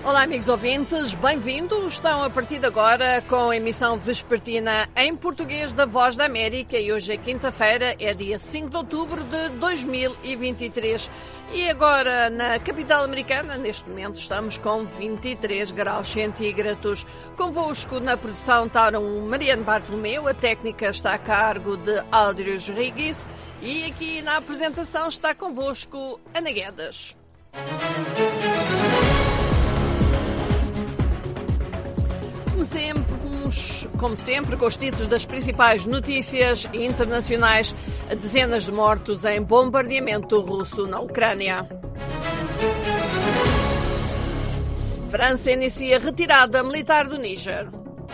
Olá, amigos ouvintes, bem-vindos. Estão a partir de agora com a emissão vespertina em português da Voz da América e hoje é quinta-feira, é dia 5 de outubro de 2023. E agora, na capital americana, neste momento, estamos com 23 graus centígrados. Convosco na produção está Mariano Bartolomeu, a técnica está a cargo de Áudrios Rigis e aqui na apresentação está convosco Ana Guedes. Como sempre, com os títulos das principais notícias internacionais, dezenas de mortos em bombardeamento russo na Ucrânia. França inicia retirada militar do Níger.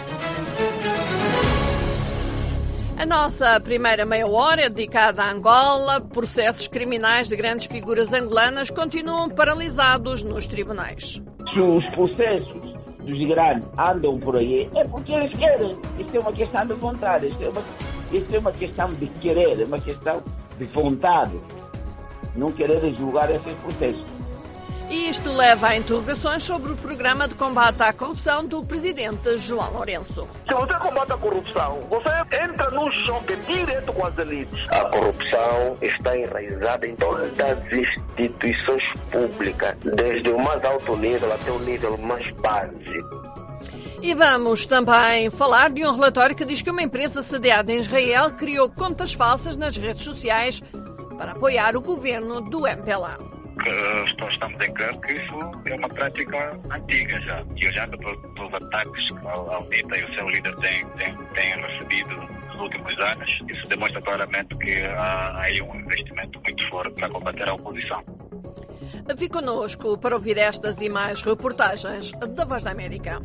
A nossa primeira meia hora é dedicada a Angola. Processos criminais de grandes figuras angolanas continuam paralisados nos tribunais. Os processos dos grandes andam por aí, é porque eles querem. Isto é uma questão de vontade, isto é uma questão de querer, é uma questão de vontade. Não querer julgar esses processos. E isto leva a interrogações sobre o programa de combate à corrupção do presidente João Lourenço. Se você combate a corrupção, você entra num choque direto com as elites. A corrupção está enraizada em todas as instituições públicas, desde o mais alto nível até o nível mais básico. E vamos também falar de um relatório que diz que uma empresa sediada em Israel criou contas falsas nas redes sociais para apoiar o governo do MPLA. Estamos em claro que isso é uma prática antiga já. E olhando pelos ataques que a UNITA e o seu líder têm recebido nos últimos anos, isso demonstra claramente que há aí um investimento muito forte para combater a oposição. Fique connosco para ouvir estas e mais reportagens da Voz da América.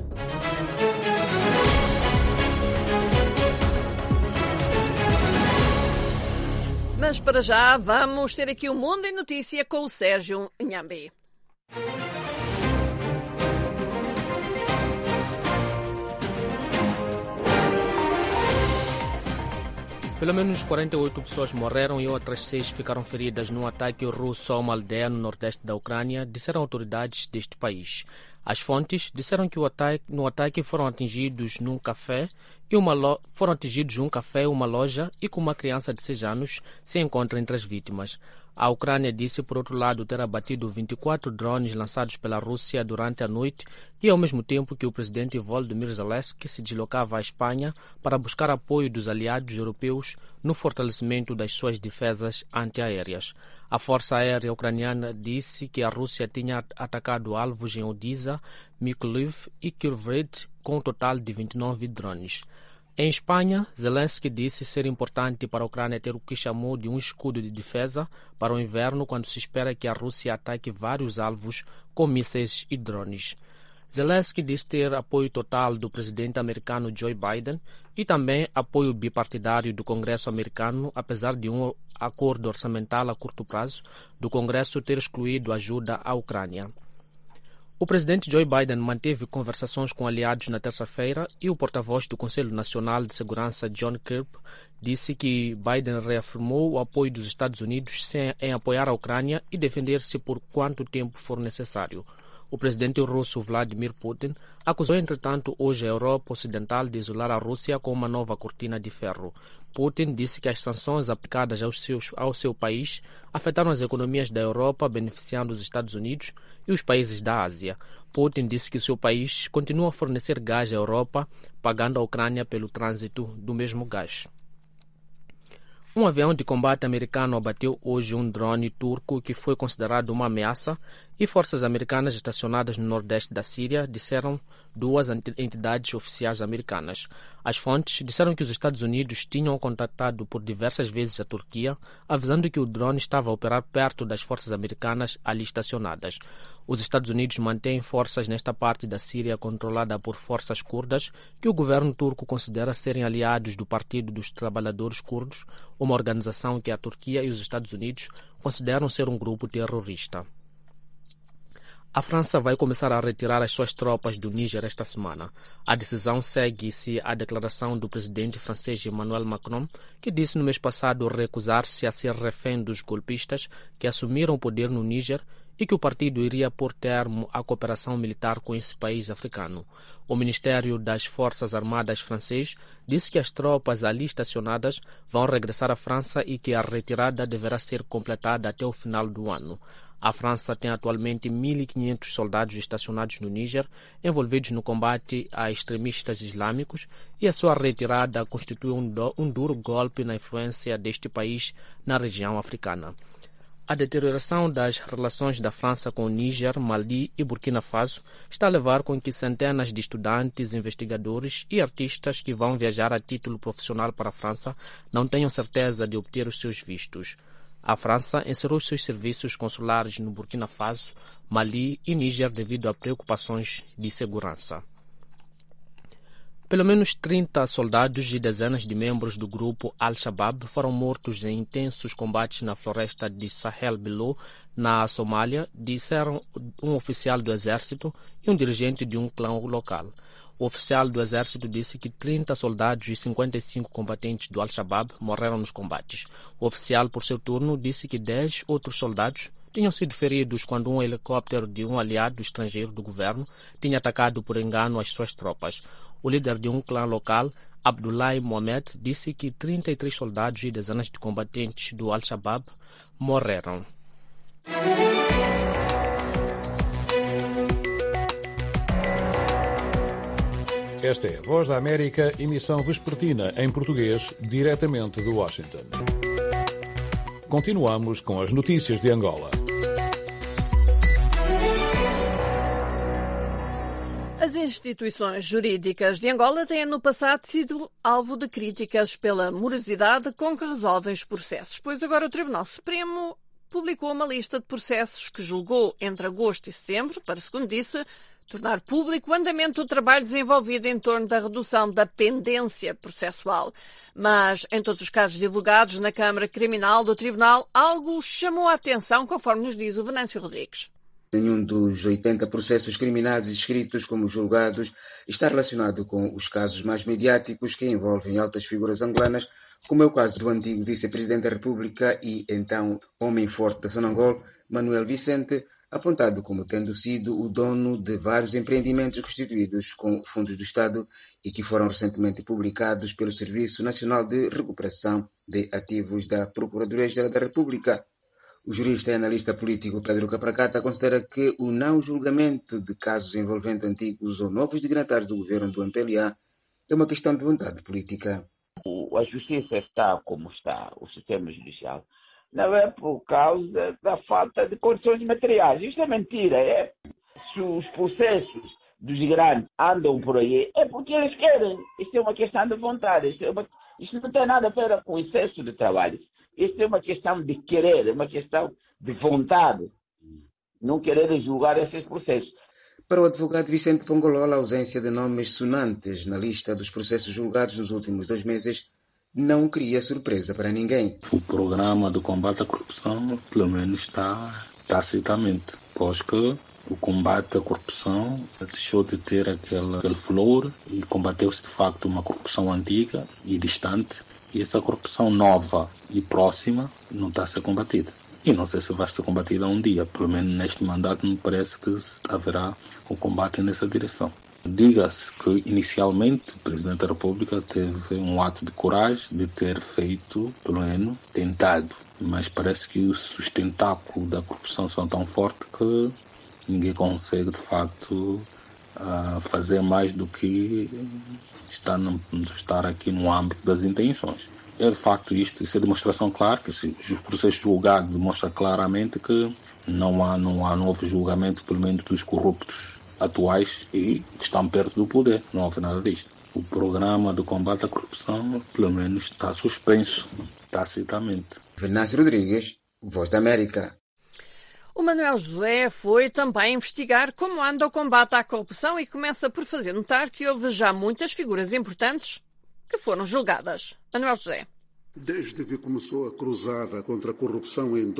Mas para já vamos ter aqui o Mundo em Notícia com o Sérgio Nhambi. Pelo menos 48 pessoas morreram e outras 6 ficaram feridas num ataque russo a uma aldeia no nordeste da Ucrânia, disseram autoridades deste país. As fontes disseram que no ataque foram atingidos um café, uma loja e que uma criança de 6 anos se encontra entre as vítimas. A Ucrânia disse, por outro lado, ter abatido 24 drones lançados pela Rússia durante a noite e, ao mesmo tempo que o presidente Volodymyr Zelensky se deslocava à Espanha para buscar apoio dos aliados europeus no fortalecimento das suas defesas antiaéreas. A Força Aérea Ucraniana disse que a Rússia tinha atacado alvos em Odisa, Mykolaiv e Kryvyi com um total de 29 drones. Em Espanha, Zelensky disse ser importante para a Ucrânia ter o que chamou de um escudo de defesa para o inverno, quando se espera que a Rússia ataque vários alvos com mísseis e drones. Zelensky disse ter apoio total do presidente americano Joe Biden e também apoio bipartidário do Congresso americano, apesar de um acordo orçamental a curto prazo do Congresso ter excluído ajuda à Ucrânia. O presidente Joe Biden manteve conversações com aliados na terça-feira e o porta-voz do Conselho Nacional de Segurança, John Kirby, disse que Biden reafirmou o apoio dos Estados Unidos em apoiar a Ucrânia e defender-se por quanto tempo for necessário. O presidente russo Vladimir Putin acusou, entretanto, hoje a Europa Ocidental de isolar a Rússia com uma nova cortina de ferro. Putin disse que as sanções aplicadas ao seu país afetaram as economias da Europa, beneficiando os Estados Unidos e os países da Ásia. Putin disse que o seu país continua a fornecer gás à Europa, pagando à Ucrânia pelo trânsito do mesmo gás. Um avião de combate americano abateu hoje um drone turco que foi considerado uma ameaça e forças americanas estacionadas no nordeste da Síria, disseram duas entidades oficiais americanas. As fontes disseram que os Estados Unidos tinham contatado por diversas vezes a Turquia, avisando que o drone estava a operar perto das forças americanas ali estacionadas. Os Estados Unidos mantêm forças nesta parte da Síria controlada por forças curdas, que o governo turco considera serem aliados do Partido dos Trabalhadores Curdos, uma organização que a Turquia e os Estados Unidos consideram ser um grupo terrorista. A França vai começar a retirar as suas tropas do Níger esta semana. A decisão segue-se à declaração do presidente francês Emmanuel Macron, que disse no mês passado recusar-se a ser refém dos golpistas que assumiram o poder no Níger e que o partido iria pôr termo à cooperação militar com esse país africano. O Ministério das Forças Armadas francês disse que as tropas ali estacionadas vão regressar à França e que a retirada deverá ser completada até o final do ano. A França tem atualmente 1.500 soldados estacionados no Níger, envolvidos no combate a extremistas islâmicos, e a sua retirada constitui um duro golpe na influência deste país na região africana. A deterioração das relações da França com o Níger, Mali e Burkina Faso está a levar com que centenas de estudantes, investigadores e artistas que vão viajar a título profissional para a França não tenham certeza de obter os seus vistos. A França encerrou os seus serviços consulares no Burkina Faso, Mali e Níger devido a preocupações de segurança. Pelo menos 30 soldados e dezenas de membros do grupo Al-Shabaab foram mortos em intensos combates na floresta de Sahel Below, na Somália, disseram um oficial do exército e um dirigente de um clã local. O oficial do exército disse que 30 soldados e 55 combatentes do Al-Shabaab morreram nos combates. O oficial, por seu turno, disse que 10 outros soldados tinham sido feridos quando um helicóptero de um aliado estrangeiro do governo tinha atacado por engano as suas tropas. O líder de um clã local, Abdullahi Mohamed, disse que 33 soldados e dezenas de combatentes do Al-Shabaab morreram. Esta é a Voz da América, emissão vespertina em português, diretamente de Washington. Continuamos com as notícias de Angola. As instituições jurídicas de Angola têm no passado sido alvo de críticas pela morosidade com que resolvem os processos, pois agora o Tribunal Supremo publicou uma lista de processos que julgou entre agosto e setembro, para, segundo disse, tornar público o andamento do trabalho desenvolvido em torno da redução da pendência processual. Mas, em todos os casos divulgados na Câmara Criminal do Tribunal, algo chamou a atenção, conforme nos diz o Venâncio Rodrigues. Nenhum dos 80 processos criminais inscritos como julgados está relacionado com os casos mais mediáticos que envolvem altas figuras angolanas, como é o caso do antigo vice-presidente da República e então homem forte da Sonangol, Manuel Vicente, apontado como tendo sido o dono de vários empreendimentos constituídos com fundos do Estado e que foram recentemente publicados pelo Serviço Nacional de Recuperação de Ativos da Procuradoria-Geral da República. O jurista e analista político Pedro Capracata considera que o não julgamento de casos envolvendo antigos ou novos dignatários do governo do MPLA é uma questão de vontade política. A justiça está como está, o sistema judicial, não é por causa da falta de condições materiais. Isto é mentira. Se os processos dos grandes andam por aí, é porque eles querem. Isto é uma questão de vontade. Isto não tem nada a ver com excesso de trabalho. Isto é uma questão de querer, é uma questão de vontade. Não querer julgar esses processos. Para o advogado Vicente Pongolola, a ausência de nomes sonantes na lista dos processos julgados nos últimos 2 meses não cria surpresa para ninguém. O programa de combate à corrupção, pelo menos, está tacitamente, pois que o combate à corrupção deixou de ter aquele flor e combateu-se de facto uma corrupção antiga e distante, e essa corrupção nova e próxima não está a ser combatida. E não sei se vai ser combatida um dia, pelo menos neste mandato me parece que haverá um combate nessa direção. Diga-se que inicialmente o Presidente da República teve um ato de coragem de ter feito, pelo menos, tentado, mas parece que os tentáculos da corrupção são tão fortes que ninguém consegue de facto fazer mais do que estar aqui no âmbito das intenções. É de facto isso é demonstração clara, que os processos julgados demonstram claramente que não houve julgamento, pelo menos dos corruptos atuais e que estão perto do poder. Não houve nada disto. O programa de combate à corrupção, pelo menos, está suspenso, tacitamente. Venâncio Rodrigues, Voz da América. O Manuel José foi também investigar como anda o combate à corrupção e começa por fazer notar que houve já muitas figuras importantes que foram julgadas. Manuel José. Desde que começou a cruzada contra a corrupção em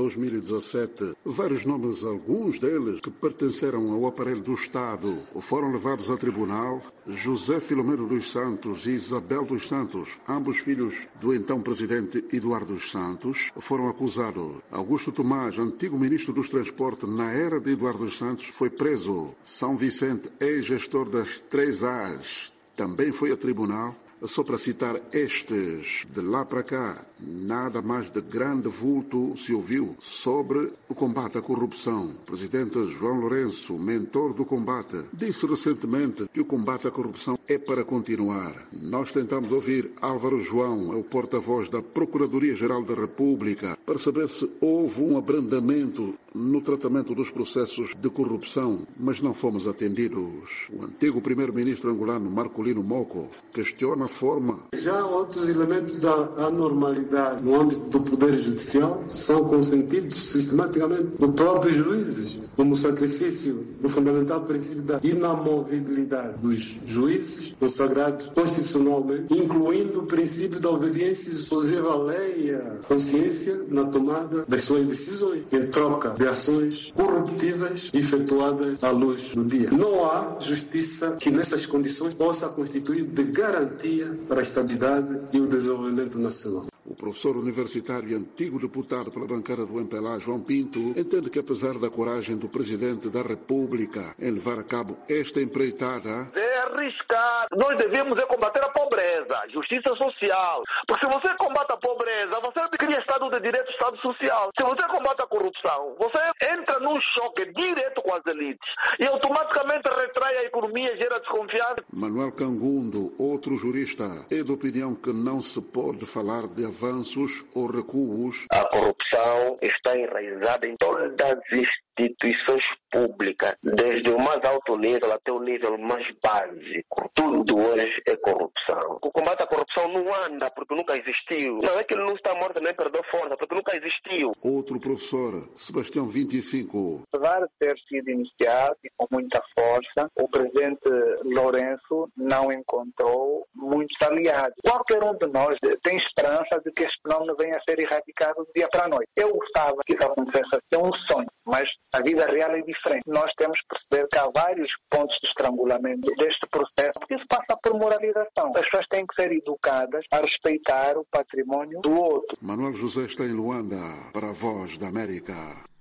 2017, vários nomes, alguns deles que pertenceram ao aparelho do Estado, foram levados a tribunal. José Filomeno dos Santos e Isabel dos Santos, ambos filhos do então presidente Eduardo dos Santos, foram acusados. Augusto Tomás, antigo ministro dos Transportes na era de Eduardo dos Santos, foi preso. São Vicente, ex-gestor das 3As, também foi a tribunal. Só para citar estes, de lá para cá, nada mais de grande vulto se ouviu sobre o combate à corrupção. O presidente João Lourenço, mentor do combate, disse recentemente que o combate à corrupção é para continuar. Nós tentamos ouvir Álvaro João, é o porta-voz da Procuradoria-Geral da República, para saber se houve um abrandamento no tratamento dos processos de corrupção, mas não fomos atendidos. O antigo primeiro-ministro angolano Marcolino Moco questiona a forma. Já outros elementos da anormalidade no âmbito do Poder Judicial são consentidos sistematicamente por próprios juízes, como o sacrifício do fundamental princípio da inamovibilidade dos juízes, consagrados constitucionalmente, incluindo o princípio da obediência exclusiva à lei e à consciência na tomada das suas decisões, em troca de ações corruptivas efetuadas à luz do dia. Não há justiça que nessas condições possa constituir de garantia para a estabilidade e o desenvolvimento nacional. O professor universitário e antigo deputado pela bancada do MPLA, João Pinto, entende que apesar da coragem do Presidente da República em levar a cabo esta empreitada, é arriscado. Nós devemos combater a pobreza, justiça social. Porque se você combate a pobreza, você cria Estado de Direito, Estado Social. Se você combate a corrupção, você entra num choque direto com as elites e automaticamente retrai a economia, gera desconfiança. Manuel Cangundo, outro jurista, é de opinião que não se pode falar de avanços ou recuos. A corrupção está enraizada em todas as instituições públicas, desde o mais alto nível até o nível mais básico. Tudo hoje é corrupção. O combate à corrupção não anda porque nunca existiu. Não é que ele não está morto nem perdeu força, porque nunca existiu. Outro professor, Sebastião 25. Apesar de ter sido iniciado e com muita força, o presidente Lourenço não encontrou muitos aliados. Qualquer um de nós tem esperança de que este fenómeno venha a ser erradicado do dia para a noite. Eu gostava que isso acontecesse assim, um sonho, mas a vida real é diferente. Nós temos que perceber que há vários pontos de estrangulamento deste processo, porque isso passa por moralização. As pessoas têm que ser educadas a respeitar o património do outro. Manuel José está em Luanda para a Voz da América.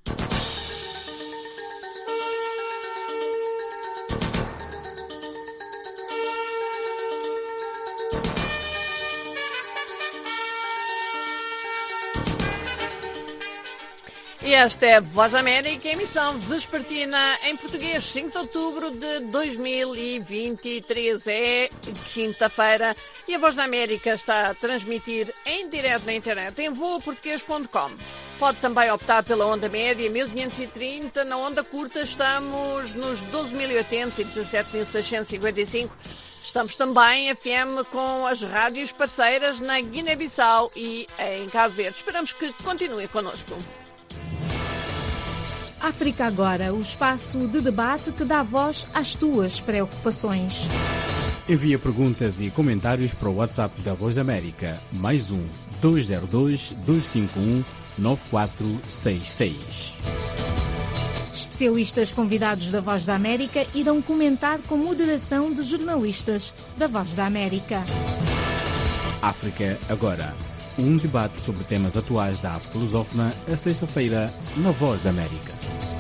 E esta é a Voz da América, emissão vespertina em português, 5 de outubro de 2023. É quinta-feira e a Voz da América está a transmitir em direto na internet em voaportuguês.com. Pode também optar pela onda média 1530, na onda curta estamos nos 12.080 e 17.655. Estamos também FM com as rádios parceiras na Guiné-Bissau e em Cabo Verde. Esperamos que continue connosco. África Agora, o espaço de debate que dá voz às tuas preocupações. Envia perguntas e comentários para o WhatsApp da Voz da América, mais 202-251-9466. Especialistas convidados da Voz da América irão comentar com moderação de jornalistas da Voz da América. África Agora. Um debate sobre temas atuais da África lusófona, a sexta-feira, na Voz da América.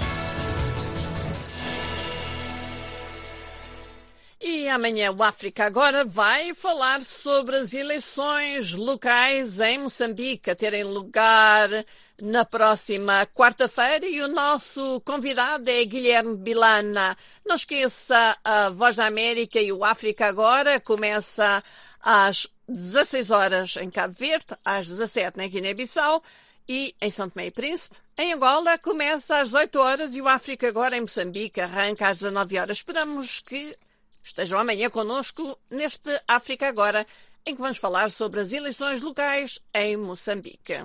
E amanhã o África Agora vai falar sobre as eleições locais em Moçambique, a terem lugar na próxima quarta-feira, e o nosso convidado é Guilherme Bilana. Não esqueça, a Voz da América e o África Agora começa às 16 horas em Cabo Verde, às 17 na Guiné-Bissau e em São Tomé e Príncipe. Em Angola começa às 18 horas e o África Agora em Moçambique arranca às 19 horas. Esperamos que estejam amanhã connosco neste África Agora, em que vamos falar sobre as eleições locais em Moçambique.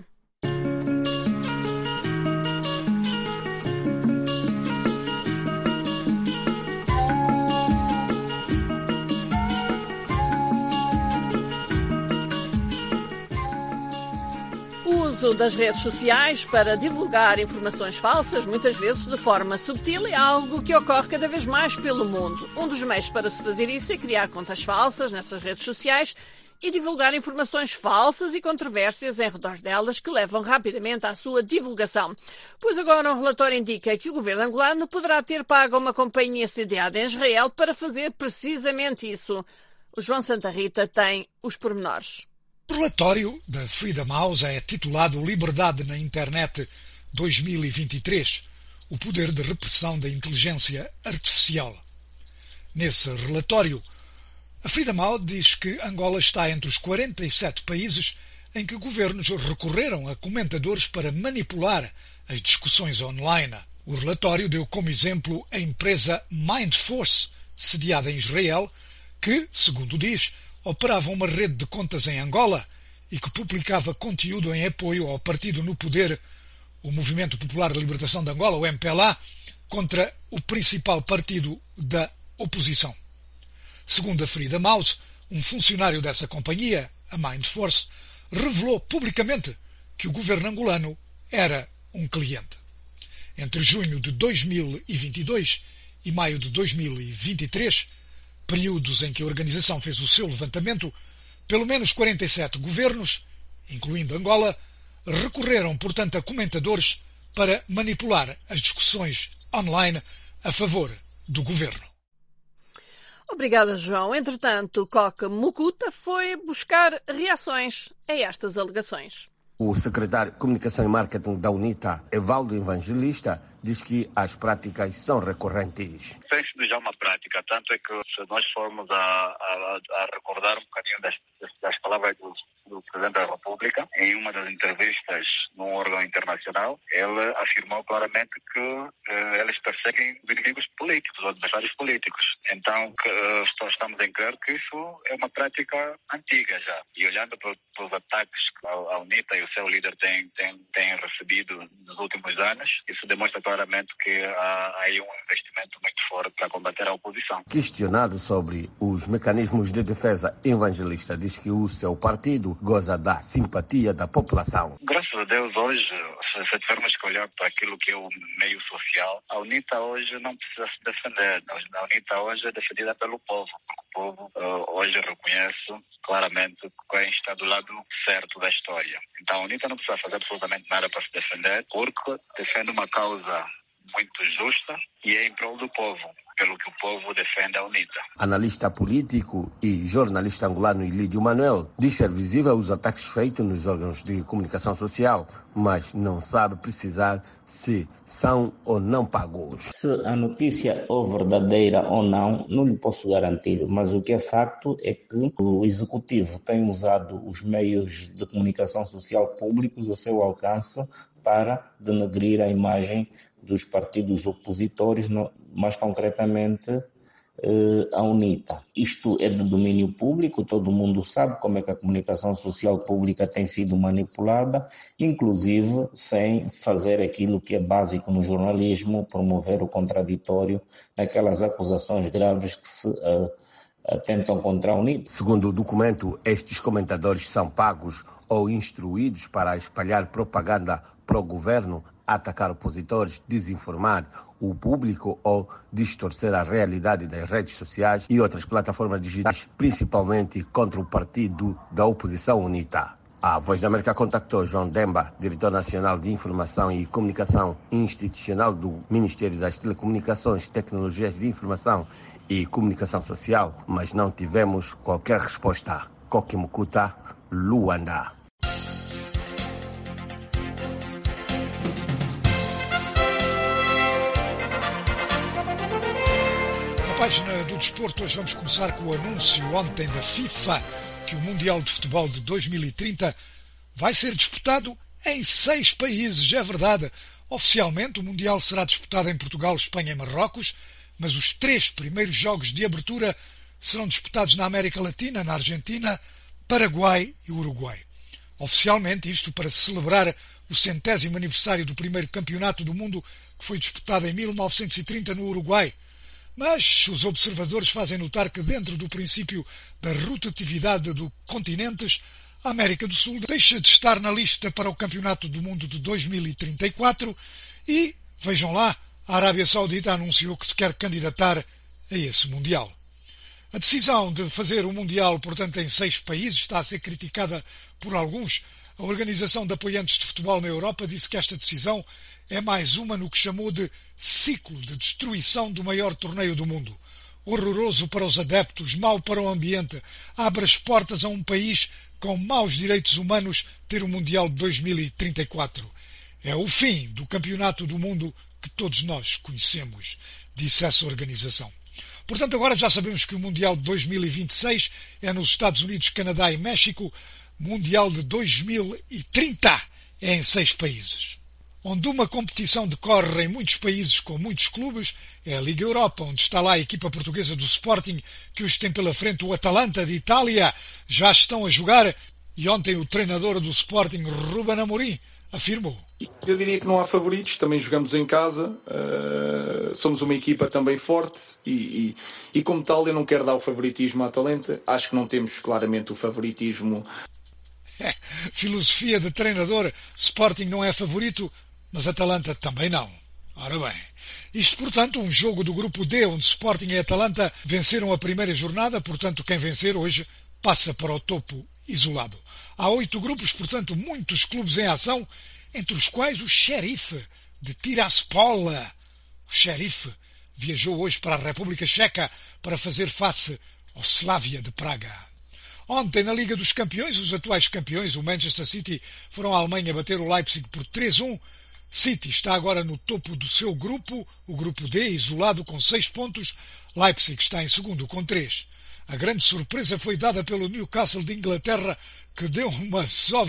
uso das redes sociais para divulgar informações falsas, muitas vezes de forma subtil, é algo que ocorre cada vez mais pelo mundo. Um dos meios para se fazer isso é criar contas falsas nessas redes sociais e divulgar informações falsas e controvérsias em redor delas que levam rapidamente à sua divulgação. Pois agora um relatório indica que o governo angolano poderá ter pago a uma companhia sediada em Israel para fazer precisamente isso. O João Santa Rita tem os pormenores. O relatório da Freedom House é titulado Liberdade na Internet 2023, o poder de repressão da inteligência artificial. Nesse relatório, a Freedom House diz que Angola está entre os 47 países em que governos recorreram a comentadores para manipular as discussões online. O relatório deu como exemplo a empresa Mindforce, sediada em Israel, que, segundo diz, operava uma rede de contas em Angola e que publicava conteúdo em apoio ao partido no poder, o Movimento Popular de Libertação de Angola, o MPLA, contra o principal partido da oposição. Segundo a Freedom House, um funcionário dessa companhia, a Mindforce, revelou publicamente que o governo angolano era um cliente. Entre junho de 2022 e maio de 2023, períodos em que a organização fez o seu levantamento, pelo menos 47 governos, incluindo Angola, recorreram, portanto, a comentadores para manipular as discussões online a favor do governo. Obrigada, João. Entretanto, Coca Mucuta foi buscar reações a estas alegações. O secretário de Comunicação e Marketing da UNITA, Evaldo Evangelista, diz que as práticas são recorrentes. Tem sido já uma prática, tanto é que se nós formos a recordar um bocadinho das palavras do Presidente da República, em uma das entrevistas num órgão internacional, ele afirmou claramente que eles perseguem os inimigos políticos, os adversários políticos. Então, estamos em claro que isso é uma prática antiga já. E olhando para os ataques que a UNITA e o seu líder têm recebido nos últimos anos, isso demonstra claramente que há aí um investimento muito forte para combater a oposição. Questionado sobre os mecanismos de defesa, Evangelista diz que o seu partido goza da simpatia da população. Graças a Deus, hoje, se tivermos que olhar para aquilo que é o meio social, a UNITA hoje não precisa se defender. A UNITA hoje é defendida pelo povo, porque o povo hoje reconhece claramente quem está do lado certo da história. Então a UNITA não precisa fazer absolutamente nada para se defender, porque defende uma causa muito justa e é em prol do povo, pelo que o povo defende a UNITA. Analista político e jornalista angolano Ilídio Manuel diz ser visível os ataques feitos nos órgãos de comunicação social, mas não sabe precisar se são ou não pagos. Se a notícia é verdadeira ou não, não lhe posso garantir, mas o que é facto é que o Executivo tem usado os meios de comunicação social públicos ao seu alcance para denegrir a imagem dos partidos opositores, mais concretamente a UNITA. Isto é de domínio público, todo mundo sabe como é que a comunicação social pública tem sido manipulada, inclusive sem fazer aquilo que é básico no jornalismo, promover o contraditório naquelas acusações graves que se atentam contra a UNITA. Segundo o documento, estes comentadores são pagos ou instruídos para espalhar propaganda pró-governo, atacar opositores, desinformar o público ou distorcer a realidade das redes sociais e outras plataformas digitais, principalmente contra o partido da oposição UNITA. A Voz da América contactou João Demba, diretor nacional de Informação e Comunicação Institucional do Ministério das Telecomunicações, Tecnologias de Informação e Comunicação Social, mas não tivemos qualquer resposta. Coque Mucuta, Luanda. Na página do desporto, hoje vamos começar com o anúncio ontem da FIFA que o Mundial de Futebol de 2030 vai ser disputado em 6 países. É verdade, oficialmente o Mundial será disputado em Portugal, Espanha e Marrocos, mas os 3 primeiros jogos de abertura serão disputados na América Latina, na Argentina, Paraguai e Uruguai. Oficialmente, isto para celebrar o 100º aniversário do primeiro campeonato do mundo, que foi disputado em 1930 no Uruguai. Mas os observadores fazem notar que, dentro do princípio da rotatividade dos continentes, a América do Sul deixa de estar na lista para o Campeonato do Mundo de 2034 e, vejam lá, a Arábia Saudita anunciou que se quer candidatar a esse Mundial. A decisão de fazer o Mundial, portanto, em 6 países está a ser criticada por alguns. A Organização de Apoiantes de Futebol na Europa disse que esta decisão é mais uma no que chamou de ciclo de destruição do maior torneio do mundo. Horroroso para os adeptos, mau para o ambiente, abre as portas a um país com maus direitos humanos ter o Mundial de 2034. É o fim do Campeonato do Mundo que todos nós conhecemos, disse essa organização. Portanto, agora já sabemos que o Mundial de 2026 é nos Estados Unidos, Canadá e México. Mundial de 2030 é em 6 países. Onde uma competição decorre em muitos países com muitos clubes é a Liga Europa, onde está lá a equipa portuguesa do Sporting, que hoje tem pela frente o Atalanta de Itália. Já estão a jogar e ontem o treinador do Sporting, Ruben Amorim, afirmou. Eu diria que não há favoritos, também jogamos em casa, somos uma equipa também forte e como tal eu não quero dar o favoritismo à Atalanta, acho que não temos claramente o favoritismo. Filosofia de treinador, Sporting não é favorito, mas Atalanta também não. Ora bem, isto portanto um jogo do grupo D, onde Sporting e Atalanta venceram a primeira jornada, portanto quem vencer hoje passa para o topo isolado. Há 8 grupos, portanto muitos clubes em ação, entre os quais o Xerife de Tiraspol. O Xerife viajou hoje para a República Checa para fazer face ao Slavia de Praga. Ontem, na Liga dos Campeões, os atuais campeões, o Manchester City, foram à Alemanha bater o Leipzig por 3-1. City está agora no topo do seu grupo, o grupo D, isolado com 6 pontos. Leipzig está em segundo com 3. A grande surpresa foi dada pelo Newcastle de Inglaterra, que deu uma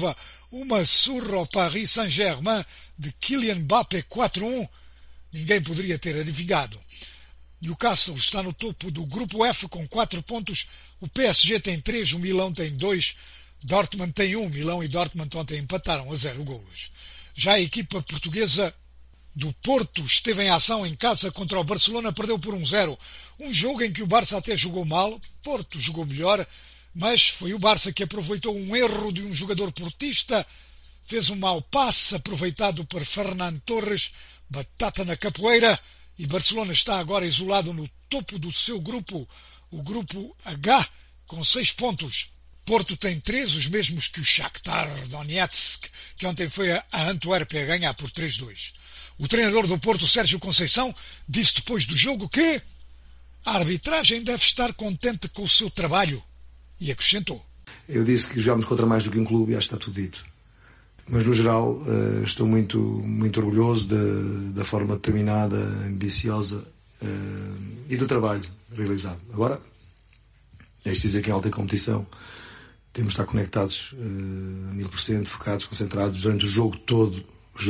surra ao Paris Saint-Germain de Kylian Mbappé 4-1. Ninguém poderia ter adivinhado. Newcastle está no topo do grupo F com 4 pontos. O PSG tem 3, o Milão tem 2, Dortmund tem 1. Milão e Dortmund ontem empataram a 0 golos. Já a equipa portuguesa do Porto esteve em ação em casa contra o Barcelona, perdeu por 1-0. Um jogo em que o Barça até jogou mal, Porto jogou melhor, mas foi o Barça que aproveitou um erro de um jogador portista, fez um mau passe aproveitado por Fernando Torres, batata na capoeira, e Barcelona está agora isolado no topo do seu grupo, o grupo H, com 6 pontos. Porto tem 3, os mesmos que o Shakhtar Donetsk, que ontem foi a Antuérpia ganhar por 3-2. O treinador do Porto, Sérgio Conceição, disse depois do jogo que a arbitragem deve estar contente com o seu trabalho e acrescentou. Eu disse que jogámos contra mais do que um clube e acho que está tudo dito. Mas, no geral, estou muito, muito orgulhoso da forma determinada, ambiciosa e do trabalho realizado. Agora, deixe dizer que em alta competição temos de estar conectados a 1000%, focados, concentrados durante o jogo todo.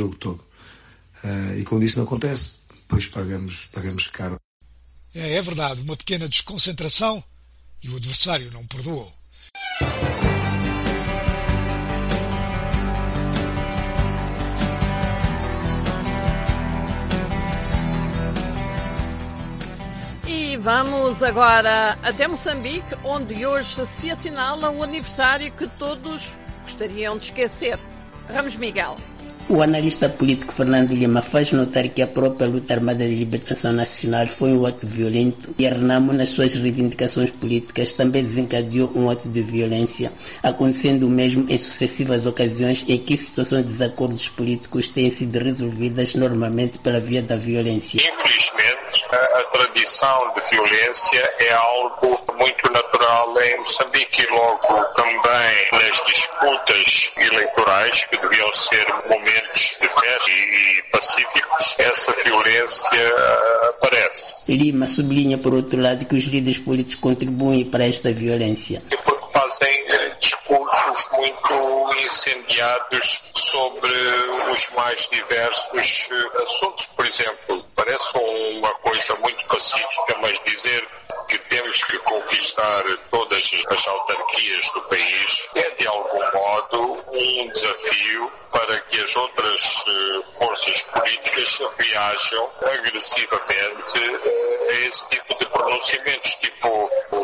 E quando isso não acontece, depois pagamos caro. É verdade, uma pequena desconcentração e o adversário não perdoou. E vamos agora até Moçambique, onde hoje se assinala um aniversário que todos gostariam de esquecer. Ramos Miguel. O analista político Fernando Lima faz notar que a própria luta armada de libertação nacional foi um ato violento e a Renamo, nas suas reivindicações políticas, também desencadeou um ato de violência, acontecendo o mesmo em sucessivas ocasiões em que situações de desacordos políticos têm sido resolvidas normalmente pela via da violência. Infelizmente, a tradição de violência é algo muito natural em Moçambique e logo também nas disputas eleitorais, que deviam ser momentos de festa e pacíficos, essa violência aparece. Lima sublinha, por outro lado, que os líderes políticos contribuem para esta violência. Porque fazem discursos muito incendiados sobre os mais diversos assuntos. Por exemplo, parece uma coisa muito pacífica, mas dizer que temos que conquistar todas as autarquias do país é, de algum modo, um desafio para que as outras forças políticas reajam agressivamente a esse tipo de pronunciamentos, pelo menos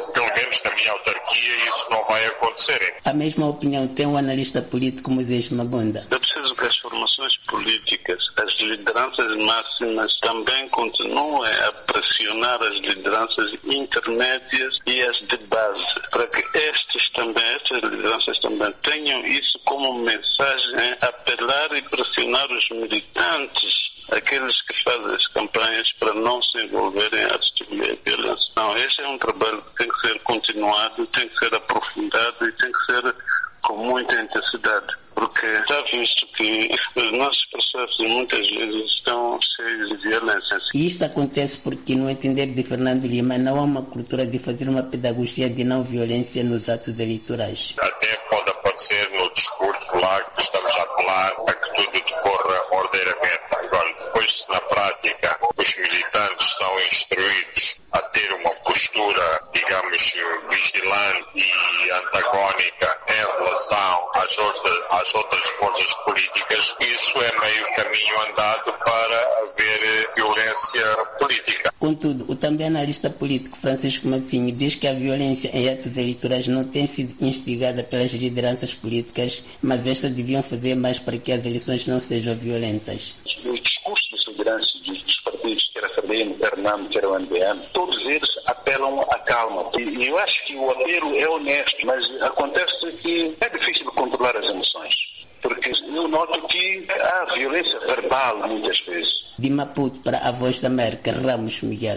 menos na minha autarquia, isso não vai acontecer. A mesma opinião tem o analista político Moisés Mabunda. É preciso que as formações políticas, as lideranças máximas também continuem a pressionar as lideranças intermédias e as de base, para que estas lideranças também tenham isso como mensagem, apelar e pressionar os militantes, aqueles que fazem as campanhas, para não se envolverem a distribuir a violência. Não, este é um trabalho que tem que ser continuado, tem que ser aprofundado e tem que ser com muita intensidade, porque está visto que os nossos processos muitas vezes estão cheios de violência. E isto acontece porque, no entender de Fernando Lima, não há uma cultura de fazer uma pedagogia de não violência nos atos eleitorais. Até pode aparecer no discurso lá que estamos a apelar a que tudo decorra ordeiramente. Agora, depois, se na prática os militantes são instruídos a ter uma postura, digamos, vigilante e antagónica em relação às outras forças políticas, isso é meio caminho andado para haver violência política. Contudo, o também analista político Francisco Massinho diz que a violência em atos eleitorais não tem sido instigada pelas lideranças políticas, mas estas deviam fazer mais para que as eleições não sejam violentas. Os discursos dos lideranças dos partidos, quer a FDM, quer a NAM, quer o MDM, todos eles apelam à calma. E eu acho que o apelo é honesto, mas acontece que é difícil controlar as emoções, porque eu noto que há violência verbal muitas vezes. De Maputo para a Voz da América, Ramos Miguel.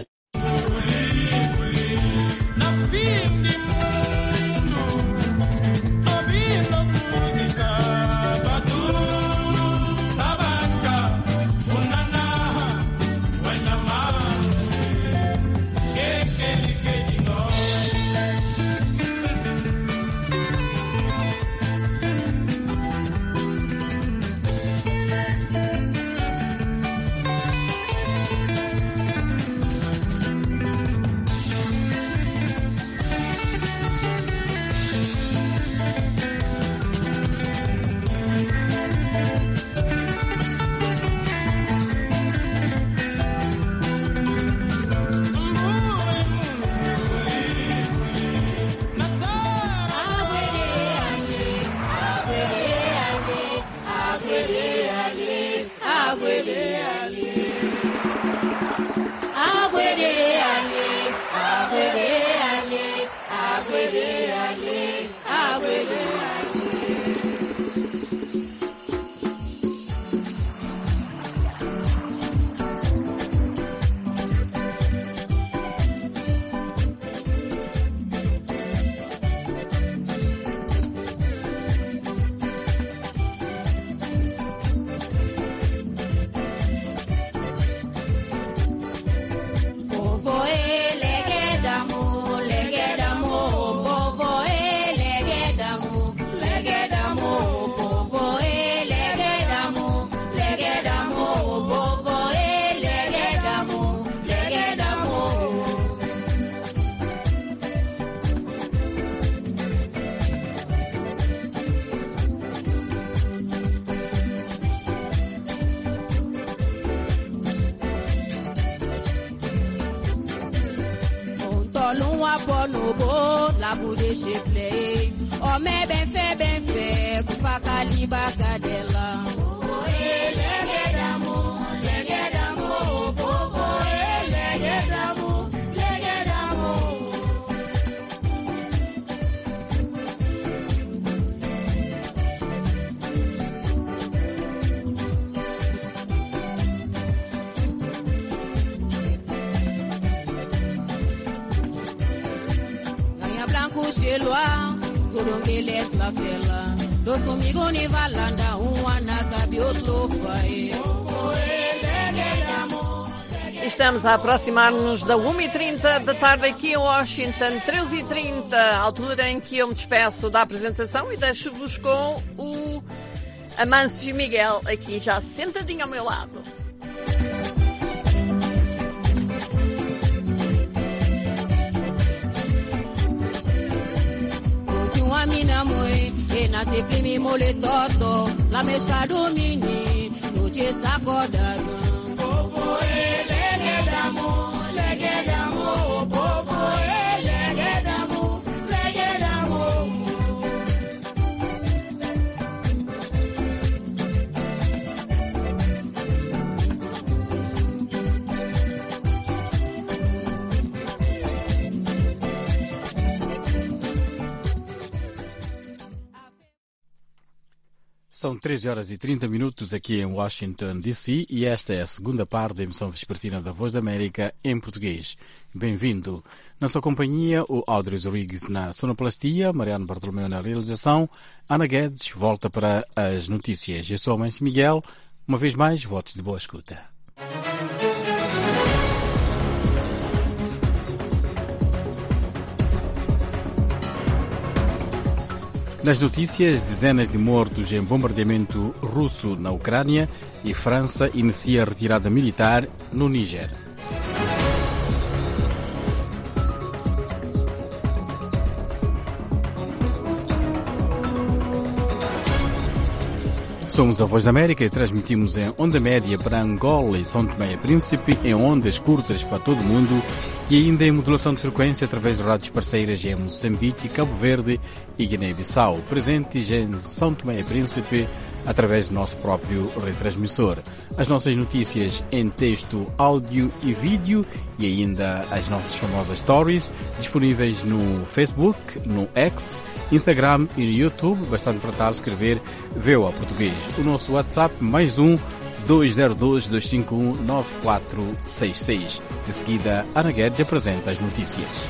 Estamos a aproximar-nos da 1h30 da tarde aqui em Washington, 13h30, altura em que eu me despeço da apresentação e deixo-vos com o Amâncio Miguel aqui já sentadinho ao meu lado. Mina mãe, e na se primi mole toto, la mesca domini, no te sacodado. Popo legedamo, popo legedamo. São 13h30 aqui em Washington, D.C. e esta é a segunda parte da emissão vespertina da Voz da América em português. Bem-vindo. Na sua companhia, o Audrey Rodrigues na sonoplastia, Mariano Bartolomeu na realização, Ana Guedes volta para as notícias. Eu sou o Mâncio Miguel. Uma vez mais, votos de boa escuta. Nas notícias, dezenas de mortos em bombardeamento russo na Ucrânia e França inicia a retirada militar no Níger. Somos a Voz da América e transmitimos em onda média para Angola e São Tomé e Príncipe, em ondas curtas para todo o mundo e ainda em modulação de frequência através de rádios parceiras em Moçambique, Cabo Verde e Guiné-Bissau, presentes em São Tomé e Príncipe através do nosso próprio retransmissor. As nossas notícias em texto, áudio e vídeo e ainda as nossas famosas stories disponíveis no Facebook, no X, Instagram e no YouTube, bastante para tal escrever VOA Português. O nosso WhatsApp mais 202-251-9466. De seguida, Ana Guedes apresenta as notícias.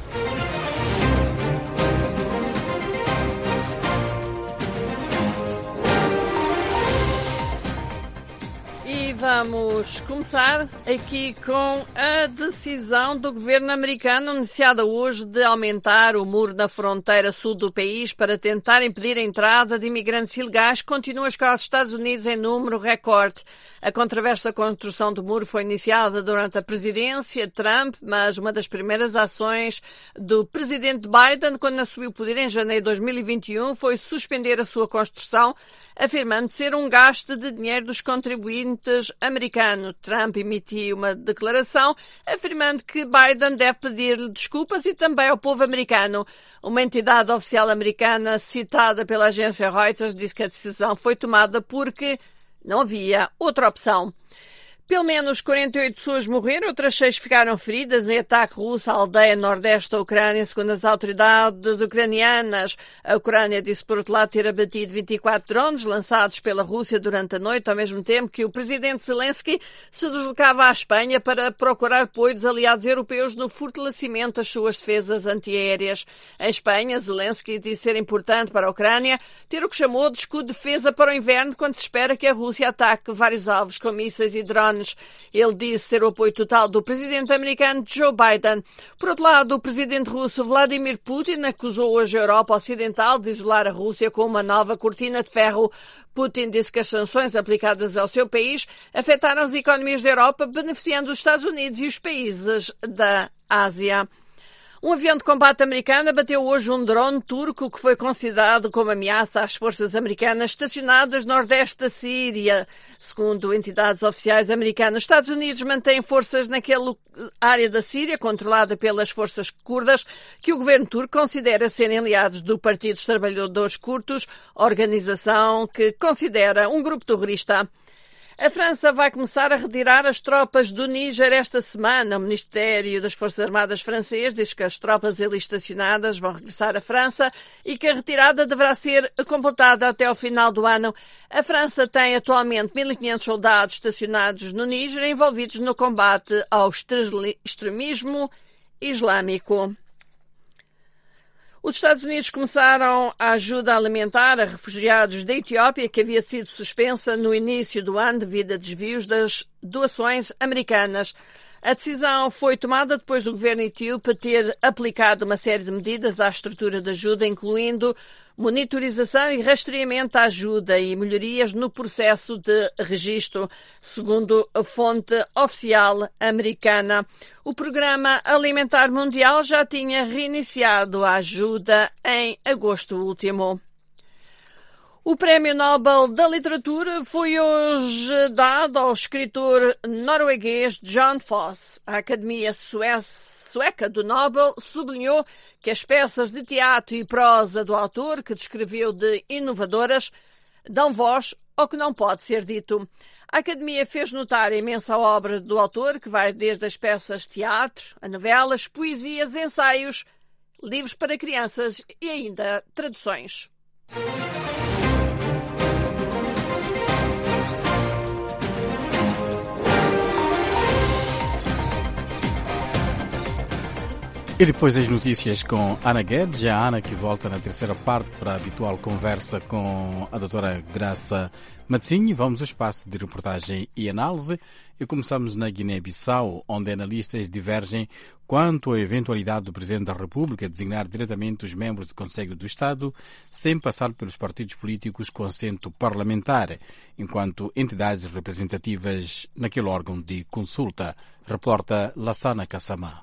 Vamos começar aqui com a decisão do governo americano anunciada hoje de aumentar o muro na fronteira sul do país para tentar impedir a entrada de imigrantes ilegais. Continua a chegar aos Estados Unidos em número recorde. A controversa construção do muro foi iniciada durante a presidência de Trump, mas uma das primeiras ações do presidente Biden, quando assumiu o poder em janeiro de 2021, foi suspender a sua construção, afirmando ser um gasto de dinheiro dos contribuintes americanos. Trump emitiu uma declaração afirmando que Biden deve pedir-lhe desculpas e também ao povo americano. Uma entidade oficial americana citada pela agência Reuters disse que a decisão foi tomada porque não havia outra opção. Pelo menos 48 pessoas morreram, outras 6 ficaram feridas em ataque russo à aldeia nordeste da Ucrânia, segundo as autoridades ucranianas. A Ucrânia disse, por outro lado, ter abatido 24 drones lançados pela Rússia durante a noite, ao mesmo tempo que o presidente Zelensky se deslocava à Espanha para procurar apoio dos aliados europeus no fortalecimento das suas defesas antiaéreas. Em Espanha, Zelensky disse ser importante para a Ucrânia ter o que chamou de escudo de defesa para o inverno, quando se espera que a Rússia ataque vários alvos com mísseis e drones. Ele disse ser o apoio total do presidente americano Joe Biden. Por outro lado, o presidente russo Vladimir Putin acusou hoje a Europa Ocidental de isolar a Rússia com uma nova cortina de ferro. Putin disse que as sanções aplicadas ao seu país afetaram as economias da Europa, beneficiando os Estados Unidos e os países da Ásia. Um avião de combate americano abateu hoje um drone turco que foi considerado como ameaça às forças americanas estacionadas no nordeste da Síria. Segundo entidades oficiais americanas, os Estados Unidos mantêm forças naquela área da Síria controlada pelas forças curdas, que o governo turco considera serem aliados do Partido dos Trabalhadores Curdos, organização que considera um grupo terrorista. A França vai começar a retirar as tropas do Níger esta semana. O Ministério das Forças Armadas francês diz que as tropas ali estacionadas vão regressar à França e que a retirada deverá ser completada até ao final do ano. A França tem atualmente 1.500 soldados estacionados no Níger envolvidos no combate ao extremismo islâmico. Os Estados Unidos começaram a ajuda alimentar a refugiados da Etiópia, que havia sido suspensa no início do ano devido a desvios das doações americanas. A decisão foi tomada depois do governo etíope ter aplicado uma série de medidas à estrutura de ajuda, incluindo monitorização e rastreamento da ajuda e melhorias no processo de registro, segundo a fonte oficial americana. O Programa Alimentar Mundial já tinha reiniciado a ajuda em agosto último. O Prémio Nobel da Literatura foi hoje dado ao escritor norueguês John Fosse. A Academia Sueca do Nobel sublinhou que as peças de teatro e prosa do autor, que descreveu de inovadoras, dão voz ao que não pode ser dito. A Academia fez notar a imensa obra do autor, que vai desde as peças de teatro, a novelas, poesias, ensaios, livros para crianças e ainda traduções. E depois as notícias com Ana Guedes, a Ana que volta na terceira parte para a habitual conversa com a doutora Graça Matzinho. Vamos ao espaço de reportagem e análise e começamos na Guiné-Bissau, onde analistas divergem quanto à eventualidade do Presidente da República designar diretamente os membros do Conselho do Estado sem passar pelos partidos políticos com assento parlamentar, enquanto entidades representativas naquele órgão de consulta. Reporta Lassana Kassamá.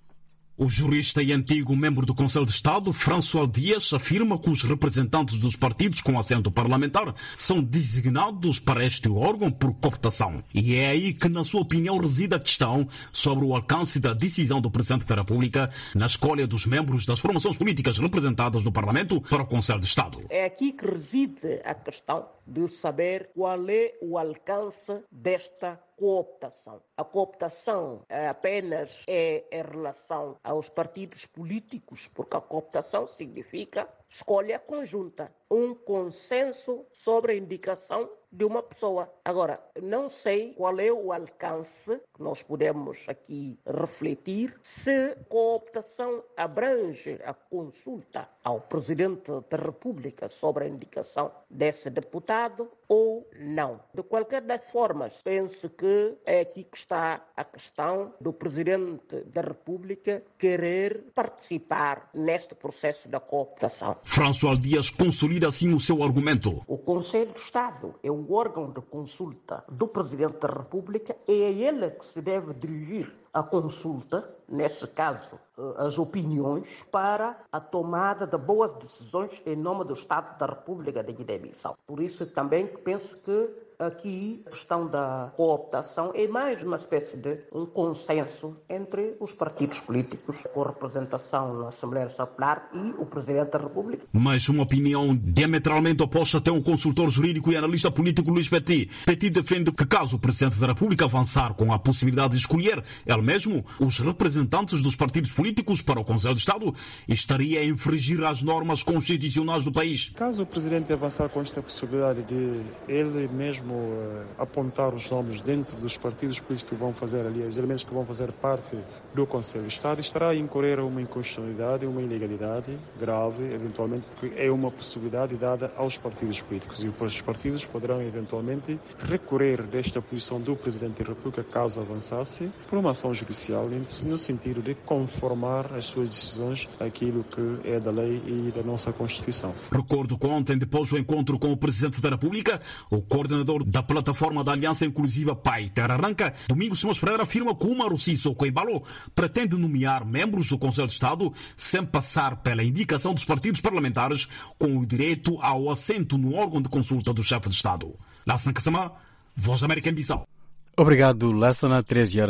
O jurista e antigo membro do Conselho de Estado, François Dias, afirma que os representantes dos partidos com assento parlamentar são designados para este órgão por cooptação. E é aí que, na sua opinião, reside a questão sobre o alcance da decisão do Presidente da República na escolha dos membros das formações políticas representadas no Parlamento para o Conselho de Estado. É aqui que reside a questão de saber qual é o alcance desta cooptação. A cooptação apenas é em relação aos partidos políticos, porque a cooptação significa escolha conjunta, um consenso sobre a indicação de uma pessoa. Agora, não sei qual é o alcance que nós podemos aqui refletir, se cooptação abrange a consulta ao Presidente da República sobre a indicação desse deputado ou não. De qualquer das formas, penso que é aqui que está a questão do Presidente da República querer participar neste processo da cooptação. François Dias consolida assim o seu argumento. O Conselho de Estado é o órgão de consulta do Presidente da República, é a ele que se deve dirigir a consulta, nesse caso, as opiniões, para a tomada de boas decisões em nome do Estado da República da Guiné-Bissau. Por isso também penso que aqui a questão da cooptação é mais uma espécie de um consenso entre os partidos políticos com representação na Assembleia Nacional e o Presidente da República. Mas uma opinião diametralmente oposta tem um consultor jurídico e analista político, Luís Petit. Petit defende que, caso o Presidente da República avançar com a possibilidade de escolher ele mesmo os representantes dos partidos políticos para o Conselho de Estado, estaria a infringir as normas constitucionais do país. Caso o Presidente avançar com esta possibilidade de ele mesmo apontar os nomes dentro dos partidos políticos que vão fazer ali, os elementos que vão fazer parte do Conselho de Estado, estará a incorrer uma inconstitucionalidade, uma ilegalidade grave, eventualmente, porque é uma possibilidade dada aos partidos políticos. E depois os partidos poderão, eventualmente, recorrer desta posição do Presidente da República, caso avançasse, por uma ação judicial, no sentido de conformar as suas decisões àquilo que é da lei e da nossa Constituição. Recordo que ontem, depois do encontro com o Presidente da República, o coordenador da plataforma da Aliança Inclusiva Pai Terra Arranca, Domingos Simões Pereira, afirma que o Maruciso Coibalo pretende nomear membros do Conselho de Estado sem passar pela indicação dos partidos parlamentares, com o direito ao assento no órgão de consulta do chefe de Estado. Lassana Kassamá, Voz da América em Bissau. Obrigado, Lassana.